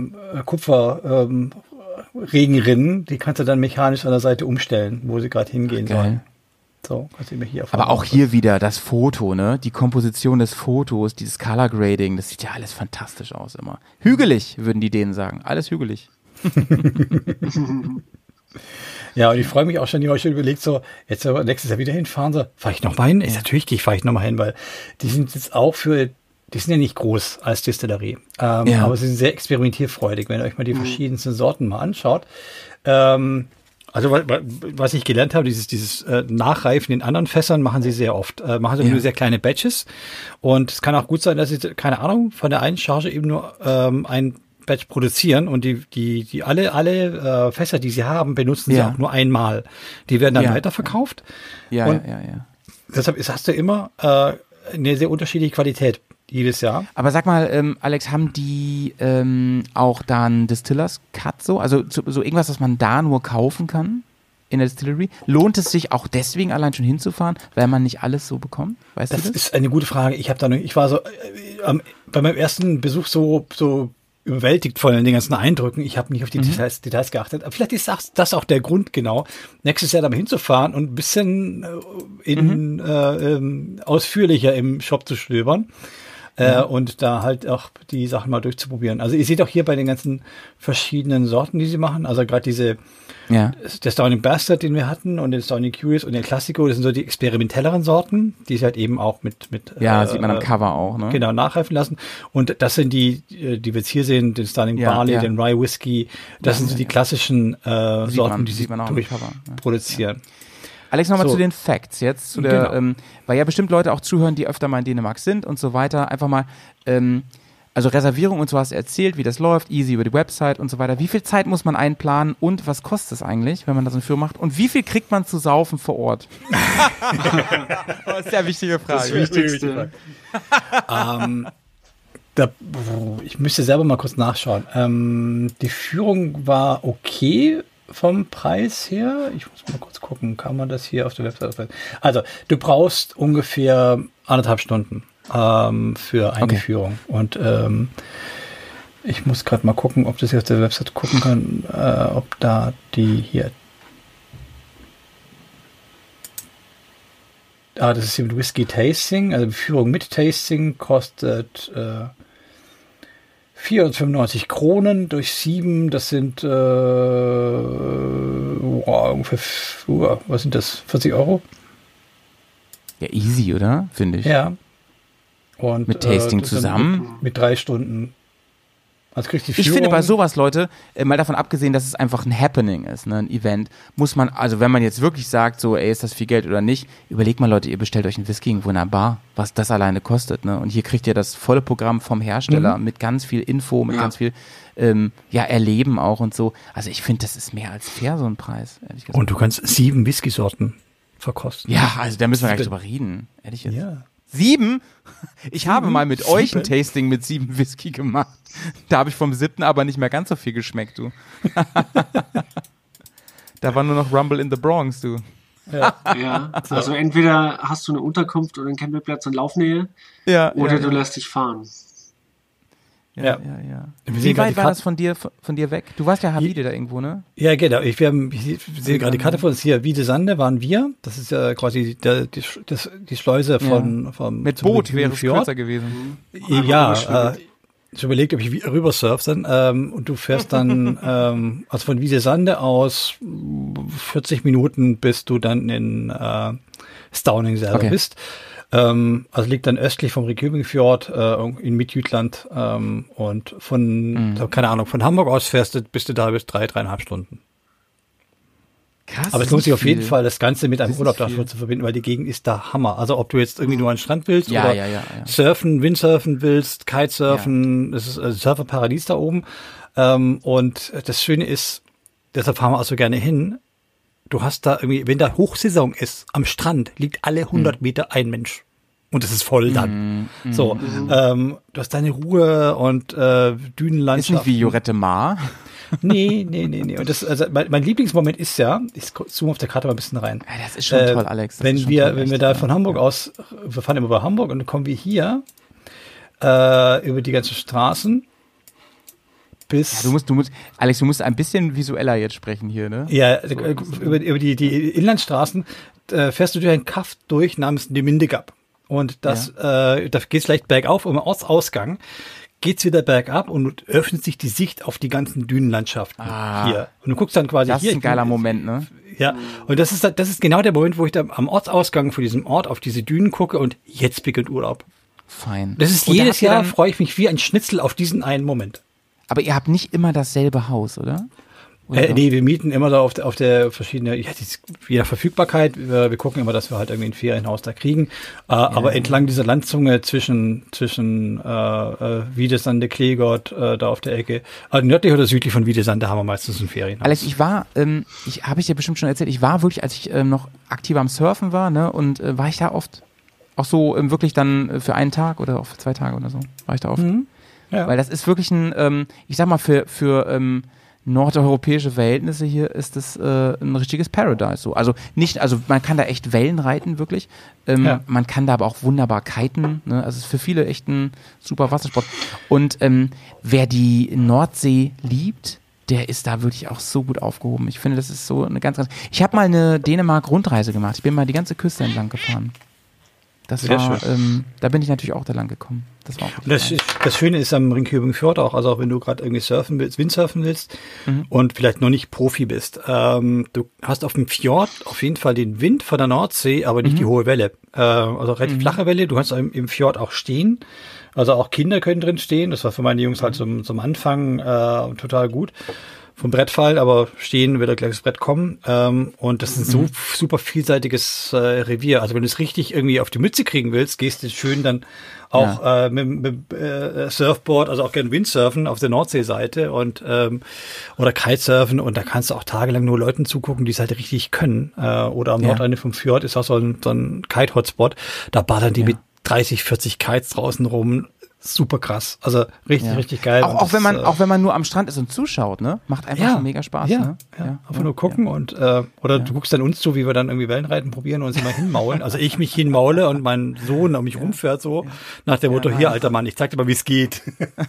Kupferregenrinnen, die kannst du dann mechanisch an der Seite umstellen, wo sie gerade hingehen sollen. So, kannst du mir hier aber auch hier wieder das Foto, ne? Die Komposition des Fotos, dieses Color Grading, das sieht ja alles fantastisch aus immer. Hügelig, würden die Dänen sagen. Alles hügelig. Ja, und ich freue mich auch schon, ich habe schon überlegt, so, jetzt aber nächstes Jahr wieder hinfahren, so, fahre ich nochmal hin? Ist natürlich, fahre ich nochmal hin, weil die sind jetzt auch die sind ja nicht groß als Distillerie, aber sie sind sehr experimentierfreudig, wenn ihr euch mal die verschiedensten Sorten mal anschaut. Also was ich gelernt habe, dieses Nachreifen in anderen Fässern machen sie sehr oft. Machen sie nur sehr kleine Batches. Und es kann auch gut sein, dass sie, keine Ahnung, von der einen Charge eben nur ein Batch produzieren und die alle Fässer, die sie haben, benutzen sie auch nur einmal. Die werden dann weiterverkauft. Ja. Deshalb hast du immer eine sehr unterschiedliche Qualität jedes Jahr. Aber sag mal, Alex, haben die auch da einen Distillers Cut so? Also so irgendwas, was man da nur kaufen kann in der Distillery? Lohnt es sich auch deswegen allein schon hinzufahren, weil man nicht alles so bekommt? Weißt du das? Das ist eine gute Frage. Ich war so bei meinem ersten Besuch so überwältigt von den ganzen Eindrücken. Ich habe nicht auf die Details geachtet. Aber vielleicht ist das auch der Grund genau, nächstes Jahr da mal hinzufahren und ein bisschen ausführlicher im Shop zu stöbern. Und da halt auch die Sachen mal durchzuprobieren. Also ihr seht auch hier bei den ganzen verschiedenen Sorten, die sie machen, also gerade der Stauning Bastard, den wir hatten, und den Stauning Curious und den Classico, das sind so die experimentelleren Sorten, die sie halt eben auch mit sieht man am Cover auch, ne? Genau, nachreifen lassen. Und das sind die wir jetzt hier sehen, den Stauning Barley, den Rye Whisky, das sind so die klassischen Sorten, die sie produzieren. Ja. Alex, nochmal zu den Facts jetzt, zu der, weil ja bestimmt Leute auch zuhören, die öfter mal in Dänemark sind und so weiter. Einfach mal, also Reservierung und so hast du erzählt, wie das läuft, easy über die Website und so weiter. Wie viel Zeit muss man einplanen und was kostet es eigentlich, wenn man das in Führung macht? Und wie viel kriegt man zu saufen vor Ort? Das ist ja eine wichtige Frage. Das Wichtigste. Ich müsste selber mal kurz nachschauen. Die Führung war okay vom Preis her. Ich muss mal kurz gucken, kann man das hier auf der Website? Also, du brauchst ungefähr 1,5 Stunden für eine Führung. Und ich muss gerade mal gucken, ob das hier auf der Website gucken kann, ob da die hier. Das ist hier mit Whisky Tasting, also die Führung mit Tasting kostet 495 Kronen durch 7, das sind ungefähr, was sind das, 40 Euro? Ja, easy, oder? Finde ich. Ja. Und mit Tasting zusammen? Mit 3 Stunden. Also kriegt die Führung. Ich finde bei sowas, Leute, mal davon abgesehen, dass es einfach ein Happening ist, ne, ein Event, muss man, also wenn man jetzt wirklich sagt, so, ey, ist das viel Geld oder nicht, überlegt mal, Leute, ihr bestellt euch einen Whisky irgendwo in einer Bar, was das alleine kostet, ne, und hier kriegt ihr das volle Programm vom Hersteller mit ganz viel Info, mit ganz viel, Erleben auch und so. Also ich finde, das ist mehr als fair, so ein Preis, ehrlich gesagt. Und du kannst 7 Whisky-Sorten verkosten. Ja, also da müssen wir gar nicht drüber reden, ehrlich jetzt. Ja. 7? Ich habe mal mit euch ein Tasting mit 7 Whisky gemacht. Da habe ich vom 7. aber nicht mehr ganz so viel geschmeckt, du. Da war nur noch Rumble in the Bronx, du. Ja, also entweder hast du eine Unterkunft oder einen Campingplatz in Laufnähe oder du lässt dich fahren. Ja. Wie weit war das von dir weg? Du warst ja Havide da irgendwo, ne? Ja, genau. Ich sehe gerade die Karte von uns hier. Wiede Sande waren wir. Das ist ja quasi die Schleuse vom mit Boot wäre es kürzer gewesen. Ja, ich überlegt, ob ich rüber surf dann. Und du fährst dann also von Wiede Sande aus 40 Minuten, bis du dann in Stauning selber bist. Also liegt dann östlich vom Rikøbingfjord in Midtjylland und von, keine Ahnung, von Hamburg aus bist du da bis 3,5 Stunden. Krass. Aber es lohnt sich auf jeden Fall, das Ganze mit einem Urlaub davor zu verbinden, weil die Gegend ist da Hammer. Also ob du jetzt irgendwie nur an den Strand willst oder surfen, Windsurfen willst, Kitesurfen, das ist also Surferparadies da oben. Und das Schöne ist, deshalb fahren wir auch so gerne hin, du hast da irgendwie, wenn da Hochsaison ist, am Strand liegt alle 100 Meter ein Mensch. Und es ist voll dann. So, du hast deine Ruhe und Dünenlandschaft. Ist nicht wie Jorette Mar? Nee. Und das, also mein Lieblingsmoment ist ja, ich zoome auf der Karte mal ein bisschen rein. Ja, das ist schon toll, Alex. Wenn wir da von Hamburg aus, wir fahren immer bei Hamburg und dann kommen wir hier über die ganzen Straßen bis... Ja, Alex, du musst ein bisschen visueller jetzt sprechen hier, ne? Ja, so, über die Inlandstraßen fährst du durch ein Kaff durch namens Nemindegab. Und da geht's leicht bergauf, um den Ortsausgang geht's wieder bergab und öffnet sich die Sicht auf die ganzen Dünenlandschaften hier. Und du guckst dann quasi das hier. Das ist ein geiler Moment, ne? Ja, und das ist genau der Moment, wo ich da am Ortsausgang von diesem Ort auf diese Dünen gucke und jetzt beginnt Urlaub. Fein. Das ist jedes Jahr, freue ich mich wie ein Schnitzel auf diesen einen Moment. Aber ihr habt nicht immer dasselbe Haus, oder? Nee, wir mieten immer da auf der verschiedene, je nach Verfügbarkeit. Wir gucken immer, dass wir halt irgendwie ein Ferienhaus da kriegen. Aber entlang dieser Landzunge zwischen Wiedesande, Klegott, da auf der Ecke. Nördlich oder südlich von Wiedesande haben wir meistens ein Ferienhaus. Alex, habe ich dir bestimmt schon erzählt, ich war wirklich, als ich noch aktiv am Surfen war, ne, und war ich da oft, auch so wirklich dann für einen Tag oder auch für 2 Tage oder so, war ich da oft. Mhm. Ja. Weil das ist wirklich ich sag mal, für nordeuropäische Verhältnisse hier ist das ein richtiges Paradise. So. Also man kann da echt Wellen reiten, wirklich. Man kann da aber auch wunderbar kiten. Ne? Also es ist für viele echt ein super Wassersport. Und wer die Nordsee liebt, der ist da wirklich auch so gut aufgehoben. Ich finde, das ist so eine ganz... Ich habe mal eine Dänemark-Rundreise gemacht. Ich bin mal die ganze Küste entlang gefahren. Das war, da bin ich natürlich auch da lang gekommen. Das war auch das Schöne ist am Ringkøbing Fjord auch wenn du gerade irgendwie Windsurfen willst und vielleicht noch nicht Profi bist. Du hast auf dem Fjord auf jeden Fall den Wind von der Nordsee, aber nicht die hohe Welle. Also relativ flache Welle. Du kannst im Fjord auch stehen. Also auch Kinder können drin stehen. Das war für meine Jungs halt zum Anfang total gut. Vom Brettfall, aber stehen wird gleich das Brett kommen. Und das ist ein so super vielseitiges Revier. Also wenn du es richtig irgendwie auf die Mütze kriegen willst, gehst du schön dann auch mit Surfboard, also auch gerne Windsurfen auf der Nordseeseite und oder Kitesurfen, und da kannst du auch tagelang nur Leuten zugucken, die es halt richtig können. Oder am Nordende vom Fjord ist auch so ein Kite-Hotspot. Da ballern die mit 30, 40 Kites draußen rum. Super krass. Also richtig geil. Auch wenn man nur am Strand ist und zuschaut, ne? Macht einfach schon mega Spaß, ne? Einfach nur gucken und oder du guckst dann uns zu, wie wir dann irgendwie Wellenreiten probieren und uns immer hinmaulen. Also ich mich hinmaule und mein Sohn um mich rumfährt so nach dem Motto, hier, alter Mann, ich zeig dir mal, wie es geht.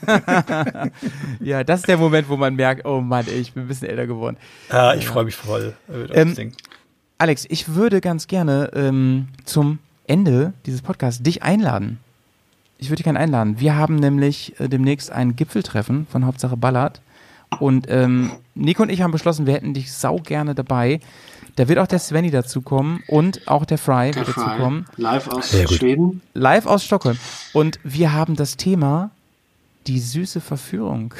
Ja, das ist der Moment, wo man merkt, oh Mann, ich bin ein bisschen älter geworden. Ich freue mich voll auf das Ding. Alex, ich würde ganz gerne zum Ende dieses Podcasts dich einladen. Ich würde dich gerne einladen. Wir haben nämlich demnächst ein Gipfeltreffen von Hauptsache Ballard. Und Nico und ich haben beschlossen, wir hätten dich sau gerne dabei. Da wird auch der Svenny dazukommen und auch der Fry wird dazukommen. Live aus Schweden. Live aus Stockholm. Und wir haben das Thema die süße Verführung.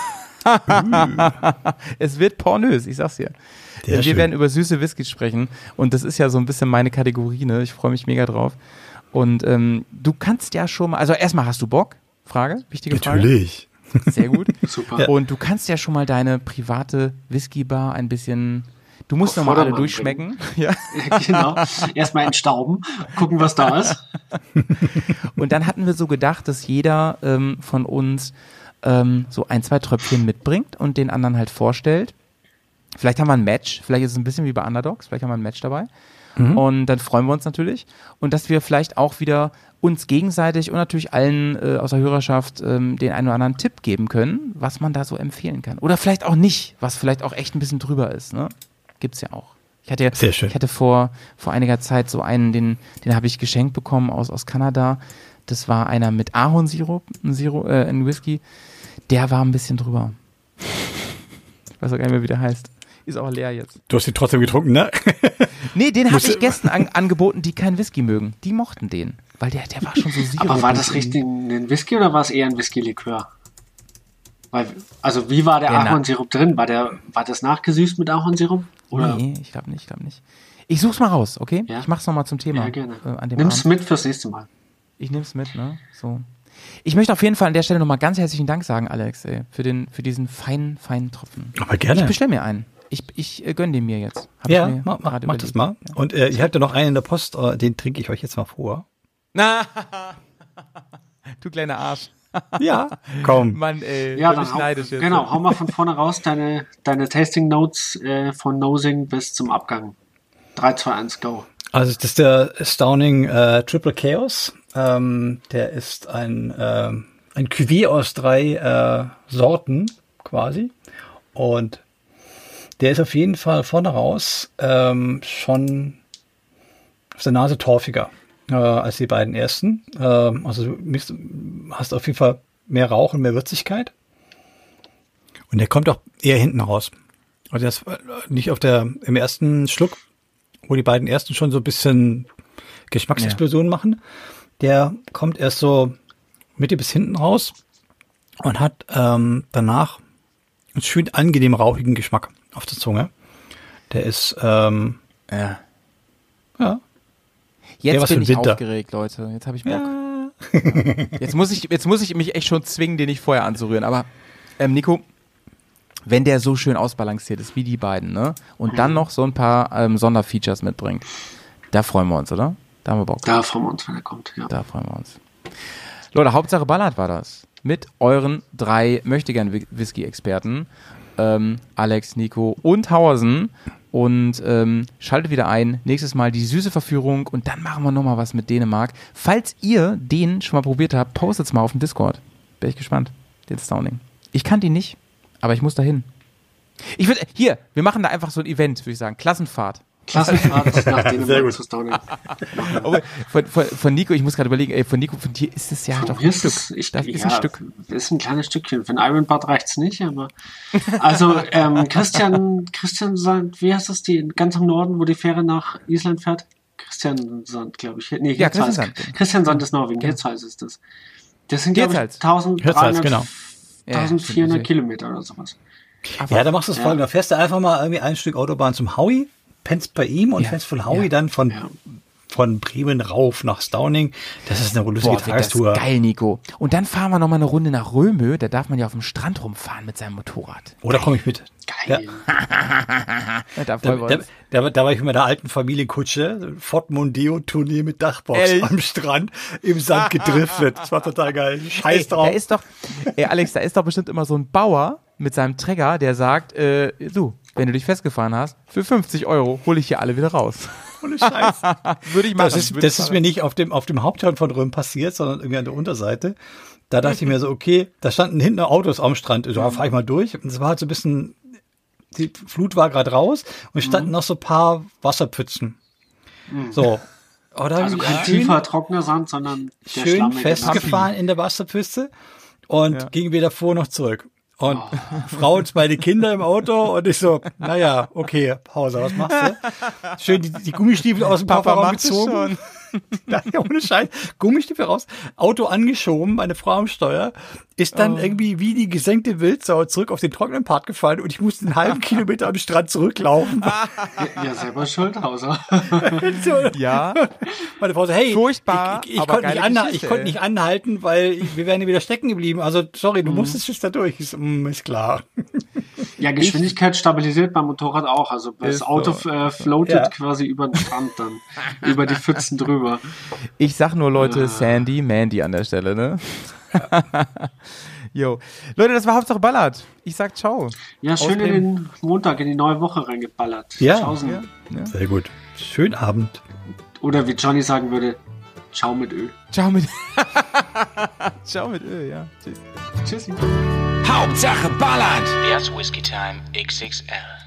Es wird pornös, ich sag's dir. Wir werden über süße Whiskys sprechen. Und das ist ja so ein bisschen meine Kategorie, ne? Ich freue mich mega drauf. Und du kannst ja schon mal, also erstmal, hast du Bock? Wichtige Frage. Natürlich. Sehr gut. Super. Ja. Und du kannst ja schon mal deine private Whisky-Bar ein bisschen, du musst noch mal alle durchschmecken. Ja. Genau. Erstmal entstauben, gucken, was da ist. Und dann hatten wir so gedacht, dass jeder von uns so 1-2 Tröpfchen mitbringt und den anderen halt vorstellt. Vielleicht haben wir ein Match, vielleicht ist es ein bisschen wie bei Underdogs, vielleicht haben wir ein Match dabei. Und dann freuen wir uns natürlich. Und dass wir vielleicht auch wieder uns gegenseitig und natürlich allen aus der Hörerschaft den einen oder anderen Tipp geben können, was man da so empfehlen kann. Oder vielleicht auch nicht, was vielleicht auch echt ein bisschen drüber ist. Ne? Gibt's ja auch. Ich hatte vor einiger Zeit so einen, den habe ich geschenkt bekommen aus Kanada. Das war einer mit Ahornsirup, ein Whisky. Der war ein bisschen drüber. Ich weiß auch gar nicht mehr, wie der heißt. Ist auch leer jetzt. Du hast ihn trotzdem getrunken, ne? Nee, den habe ich Gästen angeboten, die keinen Whisky mögen. Die mochten den, weil der war schon so sirup. Aber war das richtig ein Whisky oder war es eher ein Whisky-Likör? Also wie war der Ahornsirup drin? War das nachgesüßt mit Ahornsirup? Oder? Nee, ich glaube nicht. Ich such's mal raus, okay? Ja? Ich mach's nochmal zum Thema. Ja, gerne. Nimm's mit fürs nächste Mal. Ich nehm's mit, ne? So. Ich möchte auf jeden Fall an der Stelle nochmal ganz herzlichen Dank sagen, Alex, für diesen feinen Tropfen. Aber gerne. Ich bestelle mir einen. Ich gönne den mir jetzt. Mach das mal. Ja. Und ich hatte noch einen in der Post, den trinke ich euch jetzt mal vor. Du kleiner Arsch. Ja, komm. Mann, ey, ja, dann neidisch jetzt. Genau, hau mal von vorne raus deine Tasting Notes von Nosing bis zum Abgang. 3, 2, 1, go. Also das ist der Stauning Triple Chaos. Der ist ein Cuvée aus 3 Sorten quasi. Und der ist auf jeden Fall vorne raus schon auf der Nase torfiger als die beiden ersten. Also du hast auf jeden Fall mehr Rauch und mehr Würzigkeit. Und der kommt auch eher hinten raus. Also der ist nicht im ersten Schluck, wo die beiden ersten schon so ein bisschen Geschmacksexplosionen machen. Der kommt erst so Mitte bis hinten raus und hat danach einen schön angenehm rauchigen Geschmack auf der Zunge. Der ist, ja. Jetzt bin ich aufgeregt, Leute. Jetzt habe ich Bock. Ja. Jetzt muss ich mich echt schon zwingen, den nicht vorher anzurühren. Aber, Nico, wenn der so schön ausbalanciert ist wie die beiden, ne? Und dann noch so ein paar Sonderfeatures mitbringt, da freuen wir uns, oder? Da haben wir Bock. Da freuen wir uns, wenn er kommt, ja. Da freuen wir uns. Leute, Hauptsache Ballert war das. Mit euren 3 Möchtegern-Whisky-Experten, Alex, Nico und Hauersen. Und schaltet wieder ein. Nächstes Mal die süße Verführung und dann machen wir nochmal was mit Dänemark. Falls ihr den schon mal probiert habt, postet's mal auf dem Discord. Bin ich gespannt. Den Stauning. Ich kannte ihn nicht, aber ich muss da hin. Wir machen da einfach so ein Event, würde ich sagen. Klassenfahrt nach Dänemark zu Stauning. Von Nico, ich muss gerade überlegen, von dir ist es ja doch ein Stück. Das ist ein Stück. Ist ein kleines Stückchen. Für ein Ironbad reicht's nicht, aber also Christian Sand, wie heißt das, die ganz im Norden, wo die Fähre nach Island fährt? Christian Sand, glaube ich. Nee, Christian Sand. Christian Sand ist Norwegen, Hirtshals ist das. Das sind, glaube ich, 1400 Kilometer oder sowas. Ja, da machst du es folgendes. Da fährst du einfach mal irgendwie ein Stück Autobahn zum Howie, pennst bei ihm und fährst von Howie dann von Bremen rauf nach Stauning. Das ist eine lustige Tagestour. Das ist geil, Nico. Und dann fahren wir nochmal eine Runde nach Römö. Da darf man ja auf dem Strand rumfahren mit seinem Motorrad. Oder komme ich mit? Geil. Ja. Da war ich mit meiner alten Familienkutsche, Ford Mondeo-Tournee mit Dachbox am Strand im Sand gedriftet. Das war total geil. Scheiß drauf. Alex, da ist doch bestimmt immer so ein Bauer mit seinem Trecker, der sagt, wenn du dich festgefahren hast, für 50 € hole ich hier alle wieder raus. Ohne Scheiß. Würde ich machen. Das ist mir nicht auf dem Haupthorn von Röhm passiert, sondern irgendwie an der Unterseite. Da dachte ich mir so, okay, da standen hinten Autos am Strand. Da fahre ich mal durch. Und es war halt so ein bisschen, die Flut war gerade raus und standen noch so ein paar Wasserpfützen. So. Also kein tiefer, trockener Sand, sondern der schön festgefahren in der Wasserpfütze und ging weder vor noch zurück. Und Frau und meine Kinder im Auto und ich so, naja, okay, Pause, was machst du? Schön die Gummistiefel aus dem Kofferraum gezogen. Ohne Scheiß, Gummistiefel raus, Auto angeschoben, meine Frau am Steuer, ist dann irgendwie wie die gesenkte Wildsau zurück auf den trockenen Part gefallen und ich musste einen halben Kilometer am Strand zurücklaufen. Ja, selber schuld, Hauser. Ja. Meine Frau so, hey, furchtbar, ich konnte nicht anhalten, weil wir wären wieder stecken geblieben. Also, sorry, du musstest jetzt da durch. Ist klar. Ja, Geschwindigkeit stabilisiert beim Motorrad auch. Also das Auto floatet quasi über den Strand dann. Über die Pfützen drüber. Ich sag nur, Leute, Sandy, Mandy an der Stelle, ne? Jo. Leute, das war Hauptsache Ballert. Ich sag ciao. Ja, schön in den Montag, in die neue Woche reingeballert. Ja. Sehr gut. Schönen Abend. Oder wie Johnny sagen würde, ciao mit Ö. Ciao mit Ö, ja. Tschüss. Tschüssi. Hauptsache Ballert. There's Whiskey Time XXL.